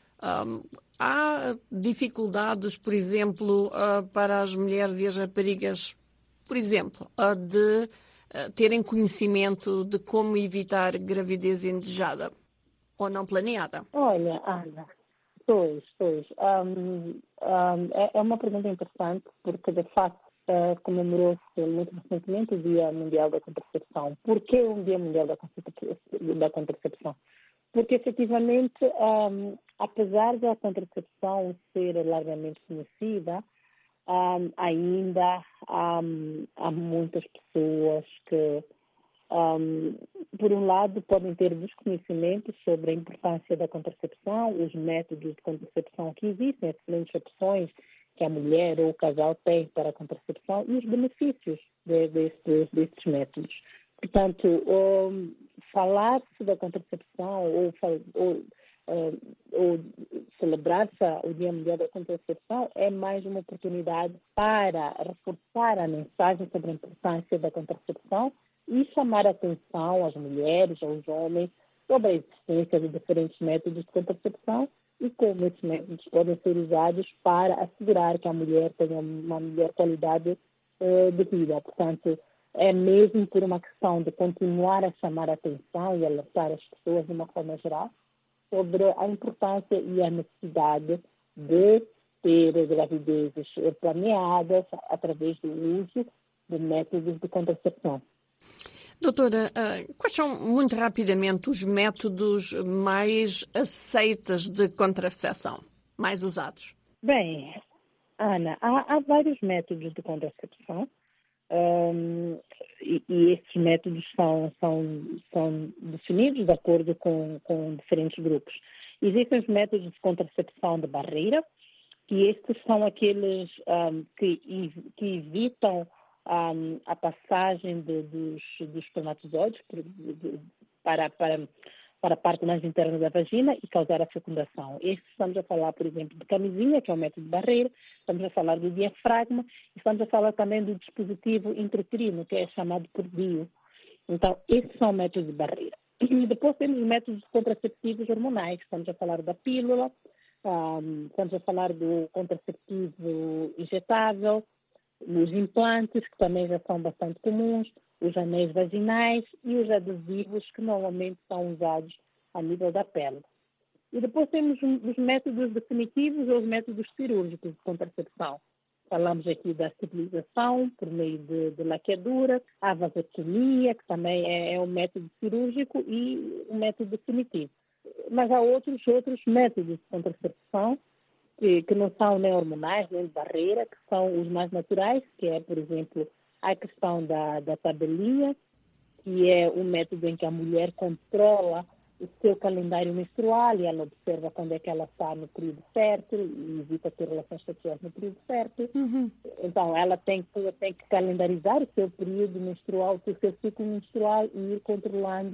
Há dificuldades, por exemplo, para as mulheres e as raparigas, por exemplo, de terem conhecimento de como evitar gravidez indesejada ou não planeada? Olha, Ana, pois. É uma pergunta interessante, porque, de facto, comemorou-se muito recentemente o Dia Mundial da Contracepção. Por que o Dia Mundial da Contracepção? Porque, efetivamente, apesar da contracepção ser largamente conhecida, ainda há muitas pessoas que, por um lado, podem ter desconhecimento sobre a importância da contracepção, os métodos de contracepção que existem, as diferentes opções que a mulher ou o casal tem para a contracepção e os benefícios destes métodos. Portanto, falar-se da contracepção ou celebrar-se o Dia Mundial da Contracepção é mais uma oportunidade para reforçar a mensagem sobre a importância da contracepção e chamar a atenção às mulheres, aos homens, sobre a existência de diferentes métodos de contracepção e como esses métodos podem ser usados para assegurar que a mulher tenha uma melhor qualidade de vida. Portanto, é mesmo por uma questão de continuar a chamar a atenção e alertar as pessoas de uma forma geral sobre a importância e a necessidade de ter gravidezes planeadas através do uso de métodos de contracepção. Doutora, quais são, muito rapidamente, os métodos mais aceitos de contracepção, mais usados? Bem, Ana, há vários métodos de contracepção. E esses métodos são definidos de acordo com diferentes grupos. Existem os métodos de contracepção de barreira, que estes são aqueles que evitam a passagem dos espermatozoides para a parte mais interna da vagina e causar a fecundação. Estamos a falar, por exemplo, de camisinha, que é um método de barreira, estamos a falar do diafragma, estamos a falar também do dispositivo intrauterino, que é chamado por DIU. Então, esses são métodos de barreira. E depois temos os métodos contraceptivos hormonais, estamos a falar da pílula, estamos a falar do contraceptivo injetável, os implantes, que também já são bastante comuns, os anéis vaginais e os adesivos que normalmente são usados a nível da pele. E depois temos os métodos definitivos ou os métodos cirúrgicos de contracepção. Falamos aqui da esterilização por meio de laqueadura, a vasectomia, que também é um método cirúrgico e um método definitivo. Mas há outros métodos de contracepção que não são nem hormonais, nem de barreira, que são os mais naturais, que é, por exemplo, a questão da tabelinha, que é um método em que a mulher controla o seu calendário menstrual e ela observa quando é que ela está no período fértil e evita ter relações sexuais no período fértil. Então, ela tem que calendarizar o seu período menstrual, o seu ciclo menstrual e ir controlando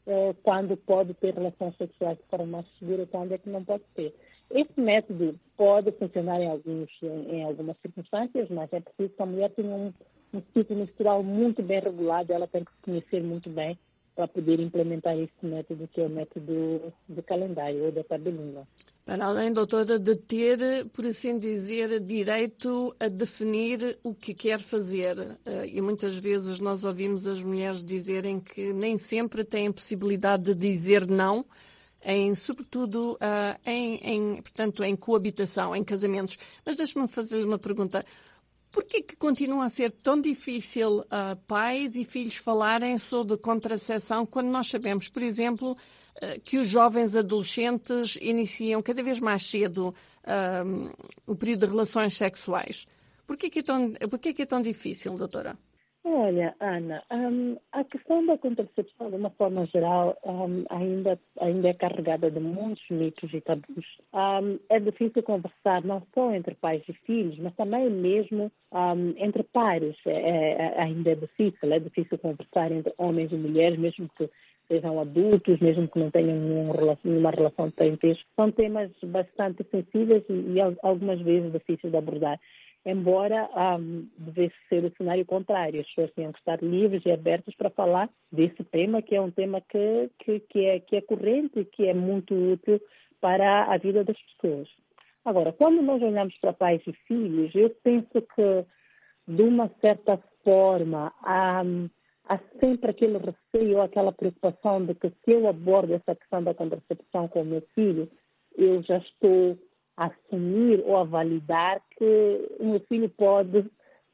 quando pode ter relações sexuais de forma mais segura, quando é que não pode ter. Esse método pode funcionar em algumas circunstâncias, mas é preciso que a mulher tenha um ciclo menstrual muito bem regulado, ela tem que se conhecer muito bem para poder implementar esse método, que é o método de calendário ou da tabelinha. Para além, doutora, de ter, por assim dizer, direito a definir o que quer fazer. E muitas vezes nós ouvimos as mulheres dizerem que nem sempre têm possibilidade de dizer não, sobretudo portanto, em coabitação, em casamentos. Mas deixe-me fazer uma pergunta. Por que continua a ser tão difícil pais e filhos falarem sobre contracepção quando nós sabemos, por exemplo, que os jovens adolescentes iniciam cada vez mais cedo o período de relações sexuais? Por que é tão difícil, doutora? Olha, Ana, a questão da contracepção, de uma forma geral, ainda é carregada de muitos mitos e tabus. É difícil conversar não só entre pais e filhos, mas também mesmo entre pares. Ainda é difícil conversar entre homens e mulheres, mesmo que sejam adultos, mesmo que não tenham nenhuma relação de parentesco. São temas bastante sensíveis e algumas vezes difíceis de abordar. Embora devesse ser o cenário contrário, as pessoas tinham que estar livres e abertas para falar desse tema, que é um tema que é corrente e que é muito útil para a vida das pessoas. Agora, quando nós olhamos para pais e filhos, eu penso que, de uma certa forma, há sempre aquele receio ou aquela preocupação de que se eu abordo essa questão da contracepção com o meu filho, eu já estou a assumir ou a validar que o meu filho pode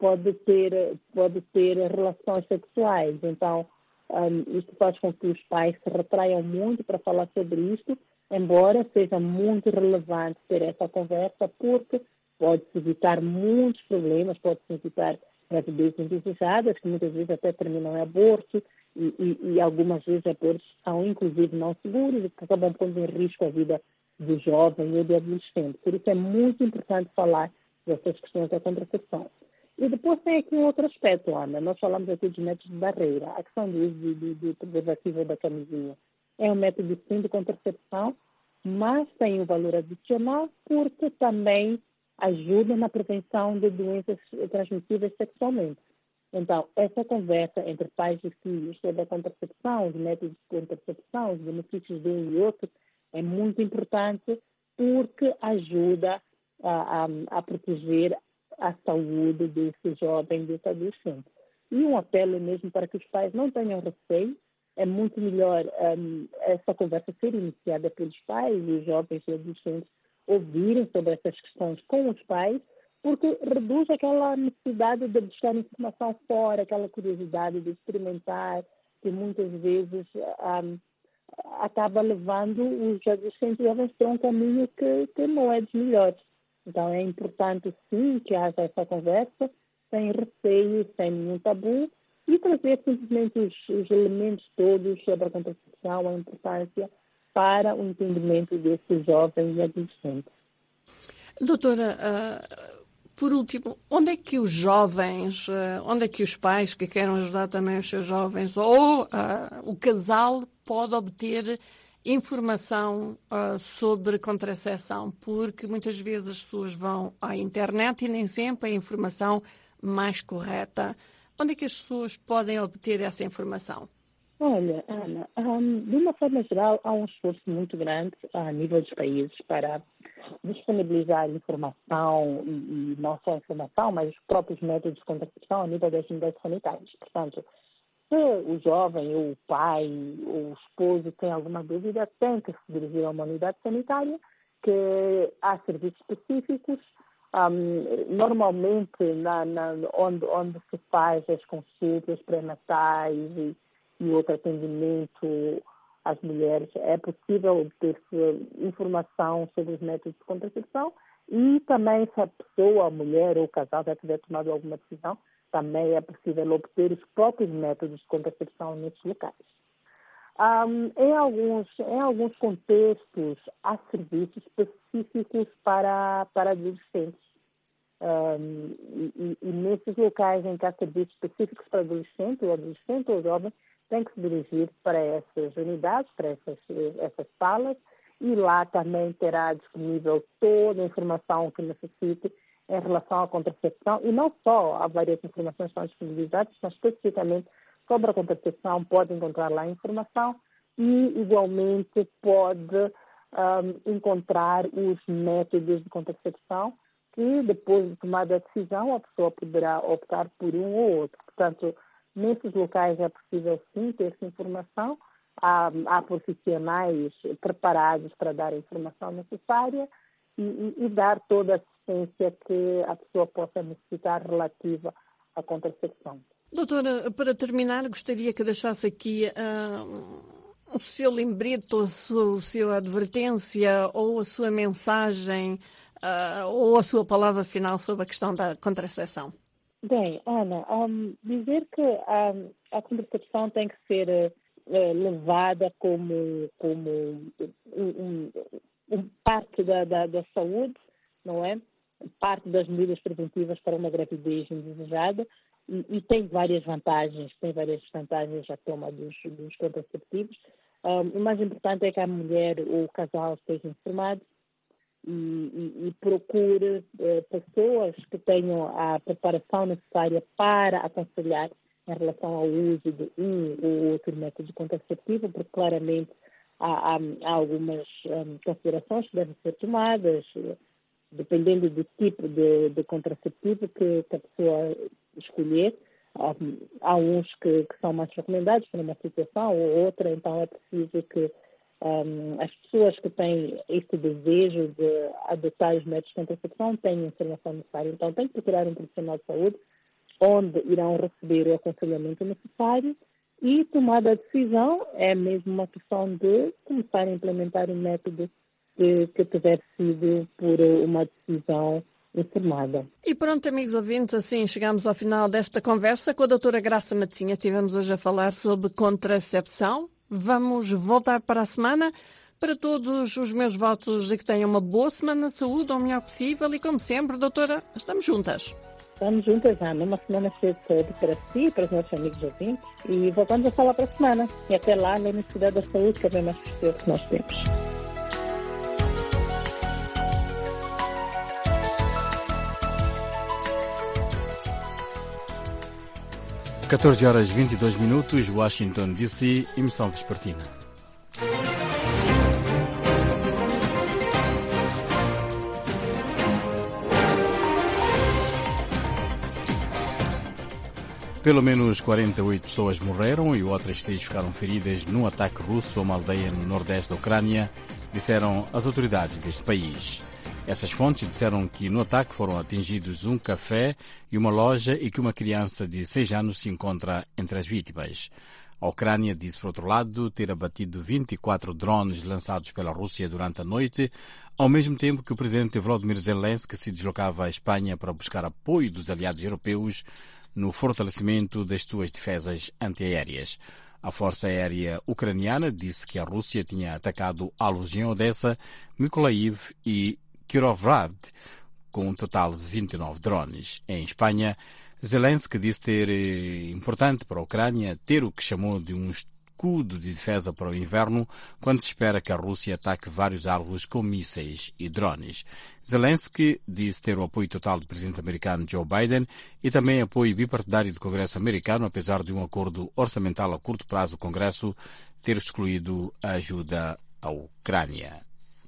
ter relações sexuais. Então, isto faz com que os pais se retraiam muito para falar sobre isto, embora seja muito relevante ter essa conversa, porque pode-se evitar muitos problemas, pode-se evitar gravidezes indesejadas, que muitas vezes até terminam em aborto, e algumas vezes abortos são inclusive não seguros e que acabam pondo em risco a vida do jovem ou do adolescente. Por isso é muito importante falar dessas questões da contracepção. E depois tem aqui um outro aspecto, Ana. Nós falamos aqui dos métodos de barreira. A questão do uso do preservativo ou da camisinha é um método sim de contracepção, mas tem um valor adicional porque também ajuda na prevenção de doenças transmissíveis sexualmente. Então, essa conversa entre pais e filhos sobre a contracepção, os métodos de contracepção, os benefícios de um e outro, é muito importante porque ajuda a proteger a saúde desse jovem, desse adolescente. E um apelo mesmo para que os pais não tenham receio. É muito melhor essa conversa ser iniciada pelos pais e os jovens e adolescentes ouvirem sobre essas questões com os pais, porque reduz aquela necessidade de buscar informação fora, aquela curiosidade de experimentar, que muitas vezes acaba levando os adolescentes jovens para um caminho que não é dos melhores. Então é importante sim que haja essa conversa, sem receio, sem nenhum tabu, e trazer simplesmente os elementos todos sobre a contracepção, a importância para o entendimento desse jovem e adolescente. Doutora, por último, onde é que os jovens, onde é que os pais que queiram ajudar também os seus jovens ou o casal pode obter informação sobre contracepção? Porque muitas vezes as pessoas vão à internet e nem sempre a informação mais correta. Onde é que as pessoas podem obter essa informação? Olha, Ana, de uma forma geral, há um esforço muito grande a nível dos países para disponibilizar informação, e não só informação, mas os próprios métodos de contracepção a nível das unidades sanitárias. Portanto, se o jovem, ou o pai, ou o esposo tem alguma dúvida, tem que se dirigir a uma unidade sanitária, que há serviços específicos. Normalmente, onde se faz as consultas pré-natais e outro atendimento às mulheres, é possível obter informação sobre os métodos de contracepção e também, se a pessoa, a mulher ou o casal já tiver tomado alguma decisão, também é possível obter os próprios métodos de contracepção nesses locais. Em alguns contextos, há serviços específicos para adolescentes. E nesses locais em que há serviços específicos para adolescente ou jovem, tem que se dirigir para essas unidades, para essas salas, e lá também terá disponível toda a informação que necessite em relação à contracepção, e não só, há várias informações que estão disponibilizadas, mas especificamente sobre a contracepção pode encontrar lá a informação e igualmente pode encontrar os métodos de contracepção que depois de tomada a decisão a pessoa poderá optar por um ou outro. Portanto, nesses locais é possível sim ter essa informação, há profissionais preparados para dar a informação necessária e dar toda a assistência que a pessoa possa necessitar relativa à contracepção. Doutora, para terminar, gostaria que deixasse aqui o seu lembrete, a sua advertência ou a sua mensagem ou a sua palavra final sobre a questão da contracepção. Bem, Ana, dizer que a contracepção tem que ser levada como parte da saúde, não é? Parte das medidas preventivas para uma gravidez indesejada e tem várias vantagens a toma dos contraceptivos. O mais importante é que a mulher ou o casal esteja informado e procure pessoas que tenham a preparação necessária para aconselhar em relação ao uso de um ou outro método contraceptivo, porque claramente há algumas considerações que devem ser tomadas, dependendo do tipo de contraceptivo que a pessoa escolher. Há uns que são mais recomendados para uma situação ou outra, então é preciso que as pessoas que têm esse desejo de adotar os métodos de contracepção tenham a informação necessária. Então tem que procurar um profissional de saúde onde irão receber o aconselhamento necessário e, tomada a decisão, é mesmo uma questão de começar a implementar um método que tiver sido por uma decisão informada. E pronto, amigos ouvintes, assim chegamos ao final desta conversa com a doutora Graça Matosinha. Estivemos hoje a falar sobre contracepção. Vamos voltar para a semana. Para todos os meus votos de que tenham uma boa semana de saúde, o melhor possível e, como sempre, doutora, estamos juntas. Estamos juntas, Ana. Uma semana cheia de saúde para si e para os nossos amigos ouvintes. E voltamos a falar para a semana. E até lá, lembre-se de cuidar da saúde, que é bem mais precioso que nós temos. 14h22, Washington, D.C., emissão vespertina. Pelo menos 48 pessoas morreram e outras 6 ficaram feridas num ataque russo a uma aldeia no nordeste da Ucrânia, disseram as autoridades deste país. Essas fontes disseram que no ataque foram atingidos um café e uma loja e que uma criança de 6 anos se encontra entre as vítimas. A Ucrânia disse, por outro lado, ter abatido 24 drones lançados pela Rússia durante a noite, ao mesmo tempo que o presidente Volodymyr Zelensky se deslocava à Espanha para buscar apoio dos aliados europeus no fortalecimento das suas defesas antiaéreas. A Força Aérea Ucraniana disse que a Rússia tinha atacado alvos em Odessa, Mykolaiv e Kirovrad, com um total de 29 drones. Em Espanha, Zelensky disse ter importante para a Ucrânia ter o que chamou de um escudo de defesa para o inverno, quando se espera que a Rússia ataque vários alvos com mísseis e drones. Zelensky disse ter o apoio total do presidente americano Joe Biden e também apoio bipartidário do Congresso americano, apesar de um acordo orçamental a curto prazo do Congresso ter excluído a ajuda à Ucrânia.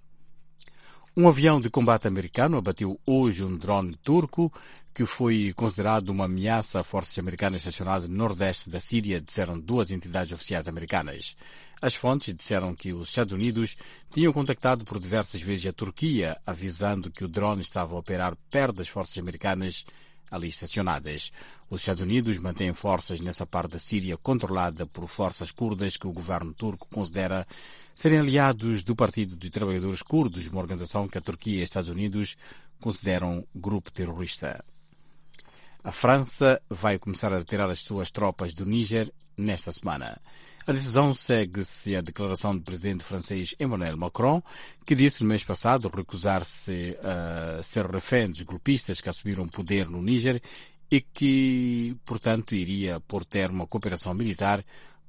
Um avião de combate americano abateu hoje um drone turco que foi considerado uma ameaça a forças americanas estacionadas no nordeste da Síria, disseram 2 entidades oficiais americanas. As fontes disseram que os Estados Unidos tinham contactado por diversas vezes a Turquia, avisando que o drone estava a operar perto das forças americanas ali estacionadas. Os Estados Unidos mantêm forças nessa parte da Síria controlada por forças curdas que o governo turco considera serem aliados do Partido de Trabalhadores Curdos, uma organização que a Turquia e os Estados Unidos consideram grupo terrorista. A França vai começar a retirar as suas tropas do Níger nesta semana. A decisão segue-se à declaração do presidente francês Emmanuel Macron, que disse no mês passado recusar-se a ser refém dos golpistas que assumiram o poder no Níger e que, portanto, iria pôr termo à cooperação militar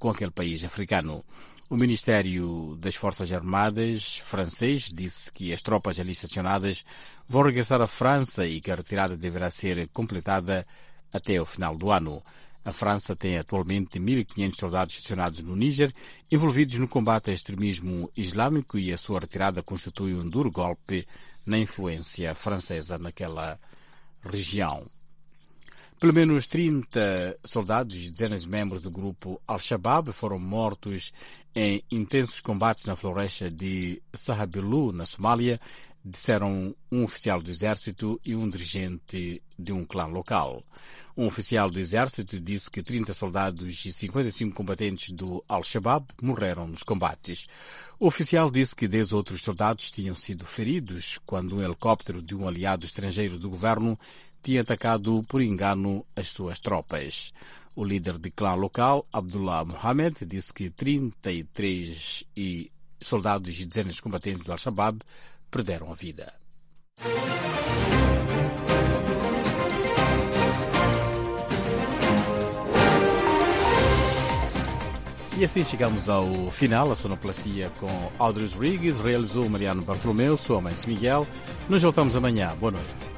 com aquele país africano. O Ministério das Forças Armadas francês disse que as tropas ali estacionadas vão regressar à França e que a retirada deverá ser completada até o final do ano. A França tem atualmente 1.500 soldados estacionados no Níger, envolvidos no combate ao extremismo islâmico, e a sua retirada constitui um duro golpe na influência francesa naquela região. Pelo menos 30 soldados e dezenas de membros do grupo Al-Shabaab foram mortos em intensos combates na floresta de Sahabilu, na Somália, disseram um oficial do exército e um dirigente de um clã local. Um oficial do exército disse que 30 soldados e 55 combatentes do Al-Shabaab morreram nos combates. O oficial disse que 10 outros soldados tinham sido feridos quando um helicóptero de um aliado estrangeiro do governo tinha atacado por engano as suas tropas. O líder de clã local, Abdullah Mohamed, disse que 33 soldados e dezenas de combatentes do Al-Shabaab perderam a vida. E assim chegamos ao final. A sonoplastia com Audrey Rodrigues realizou Mariano Bartolomeu, sou a Mãe Miguel. Nos voltamos amanhã. Boa noite.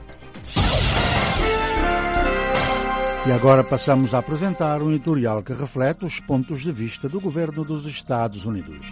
E agora passamos a apresentar um editorial que reflete os pontos de vista do governo dos Estados Unidos.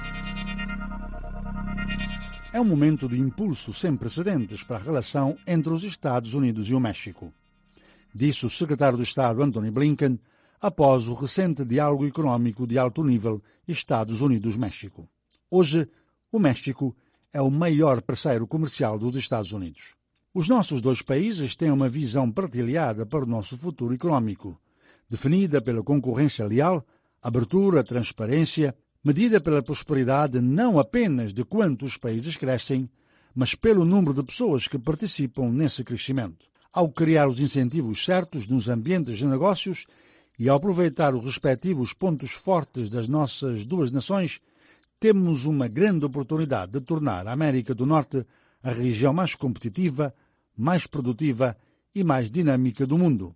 É um momento de impulso sem precedentes para a relação entre os Estados Unidos e o México, disse o secretário de Estado Antony Blinken após o recente diálogo econômico de alto nível Estados Unidos-México. Hoje, o México é o maior parceiro comercial dos Estados Unidos. Os nossos dois países têm uma visão partilhada para o nosso futuro econômico, definida pela concorrência leal, abertura, transparência, medida pela prosperidade não apenas de quanto os países crescem, mas pelo número de pessoas que participam nesse crescimento. Ao criar os incentivos certos nos ambientes de negócios e ao aproveitar os respectivos pontos fortes das nossas duas nações, temos uma grande oportunidade de tornar a América do Norte a região mais competitiva, mais produtiva e mais dinâmica do mundo.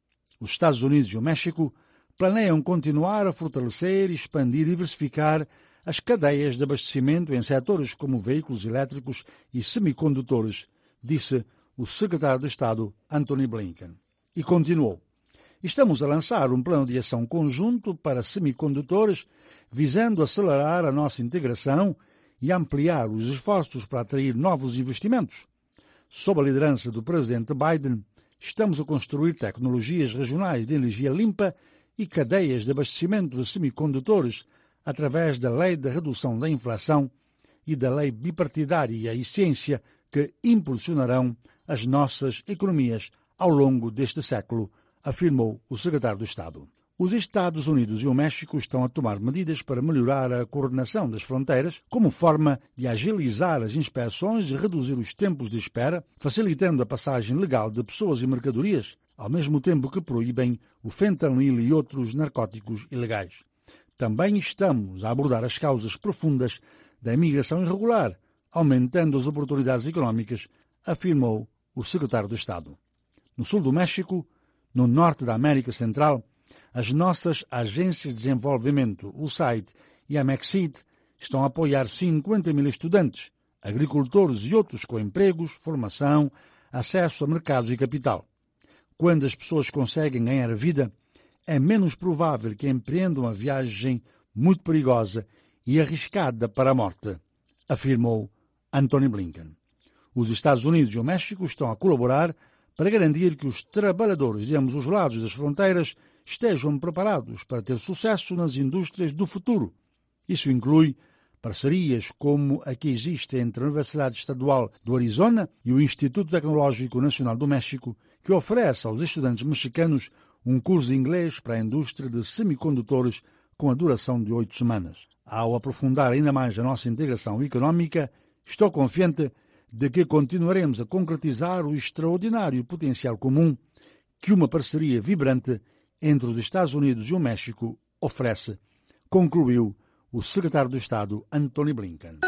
Os Estados Unidos e o México planeiam continuar a fortalecer, expandir e diversificar as cadeias de abastecimento em setores como veículos elétricos e semicondutores, disse o secretário de Estado Antony Blinken. E continuou: estamos a lançar um plano de ação conjunto para semicondutores visando acelerar a nossa integração e ampliar os esforços para atrair novos investimentos. Sob a liderança do presidente Biden, estamos a construir tecnologias regionais de energia limpa e cadeias de abastecimento de semicondutores através da Lei de Redução da Inflação e da Lei Bipartidária e Ciência que impulsionarão as nossas economias ao longo deste século, afirmou o secretário de Estado. Os Estados Unidos e o México estão a tomar medidas para melhorar a coordenação das fronteiras como forma de agilizar as inspeções e reduzir os tempos de espera, facilitando a passagem legal de pessoas e mercadorias, ao mesmo tempo que proíbem o fentanil e outros narcóticos ilegais. Também estamos a abordar as causas profundas da imigração irregular, aumentando as oportunidades económicas, afirmou o secretário de Estado. No sul do México, no norte da América Central, as nossas agências de desenvolvimento, o SAID e a Mexid, estão a apoiar 50 mil estudantes, agricultores e outros com empregos, formação, acesso a mercados e capital. Quando as pessoas conseguem ganhar a vida, é menos provável que empreendam uma viagem muito perigosa e arriscada para a morte, afirmou Antony Blinken. Os Estados Unidos e o México estão a colaborar para garantir que os trabalhadores de ambos os lados das fronteiras estejam preparados para ter sucesso nas indústrias do futuro. Isso inclui parcerias como a que existe entre a Universidade Estadual do Arizona e o Instituto Tecnológico Nacional do México, que oferece aos estudantes mexicanos um curso de inglês para a indústria de semicondutores com a duração de 8 semanas. Ao aprofundar ainda mais a nossa integração econômica, estou confiante de que continuaremos a concretizar o extraordinário potencial comum que uma parceria vibrante entre os Estados Unidos e o México oferece, concluiu o secretário de Estado Antony Blinken.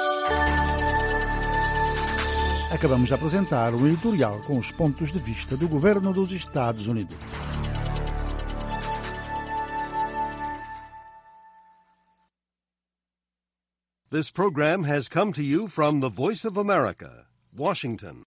Acabamos de apresentar um editorial com os pontos de vista do governo dos Estados Unidos. This program has come to you from the Voice of America, Washington.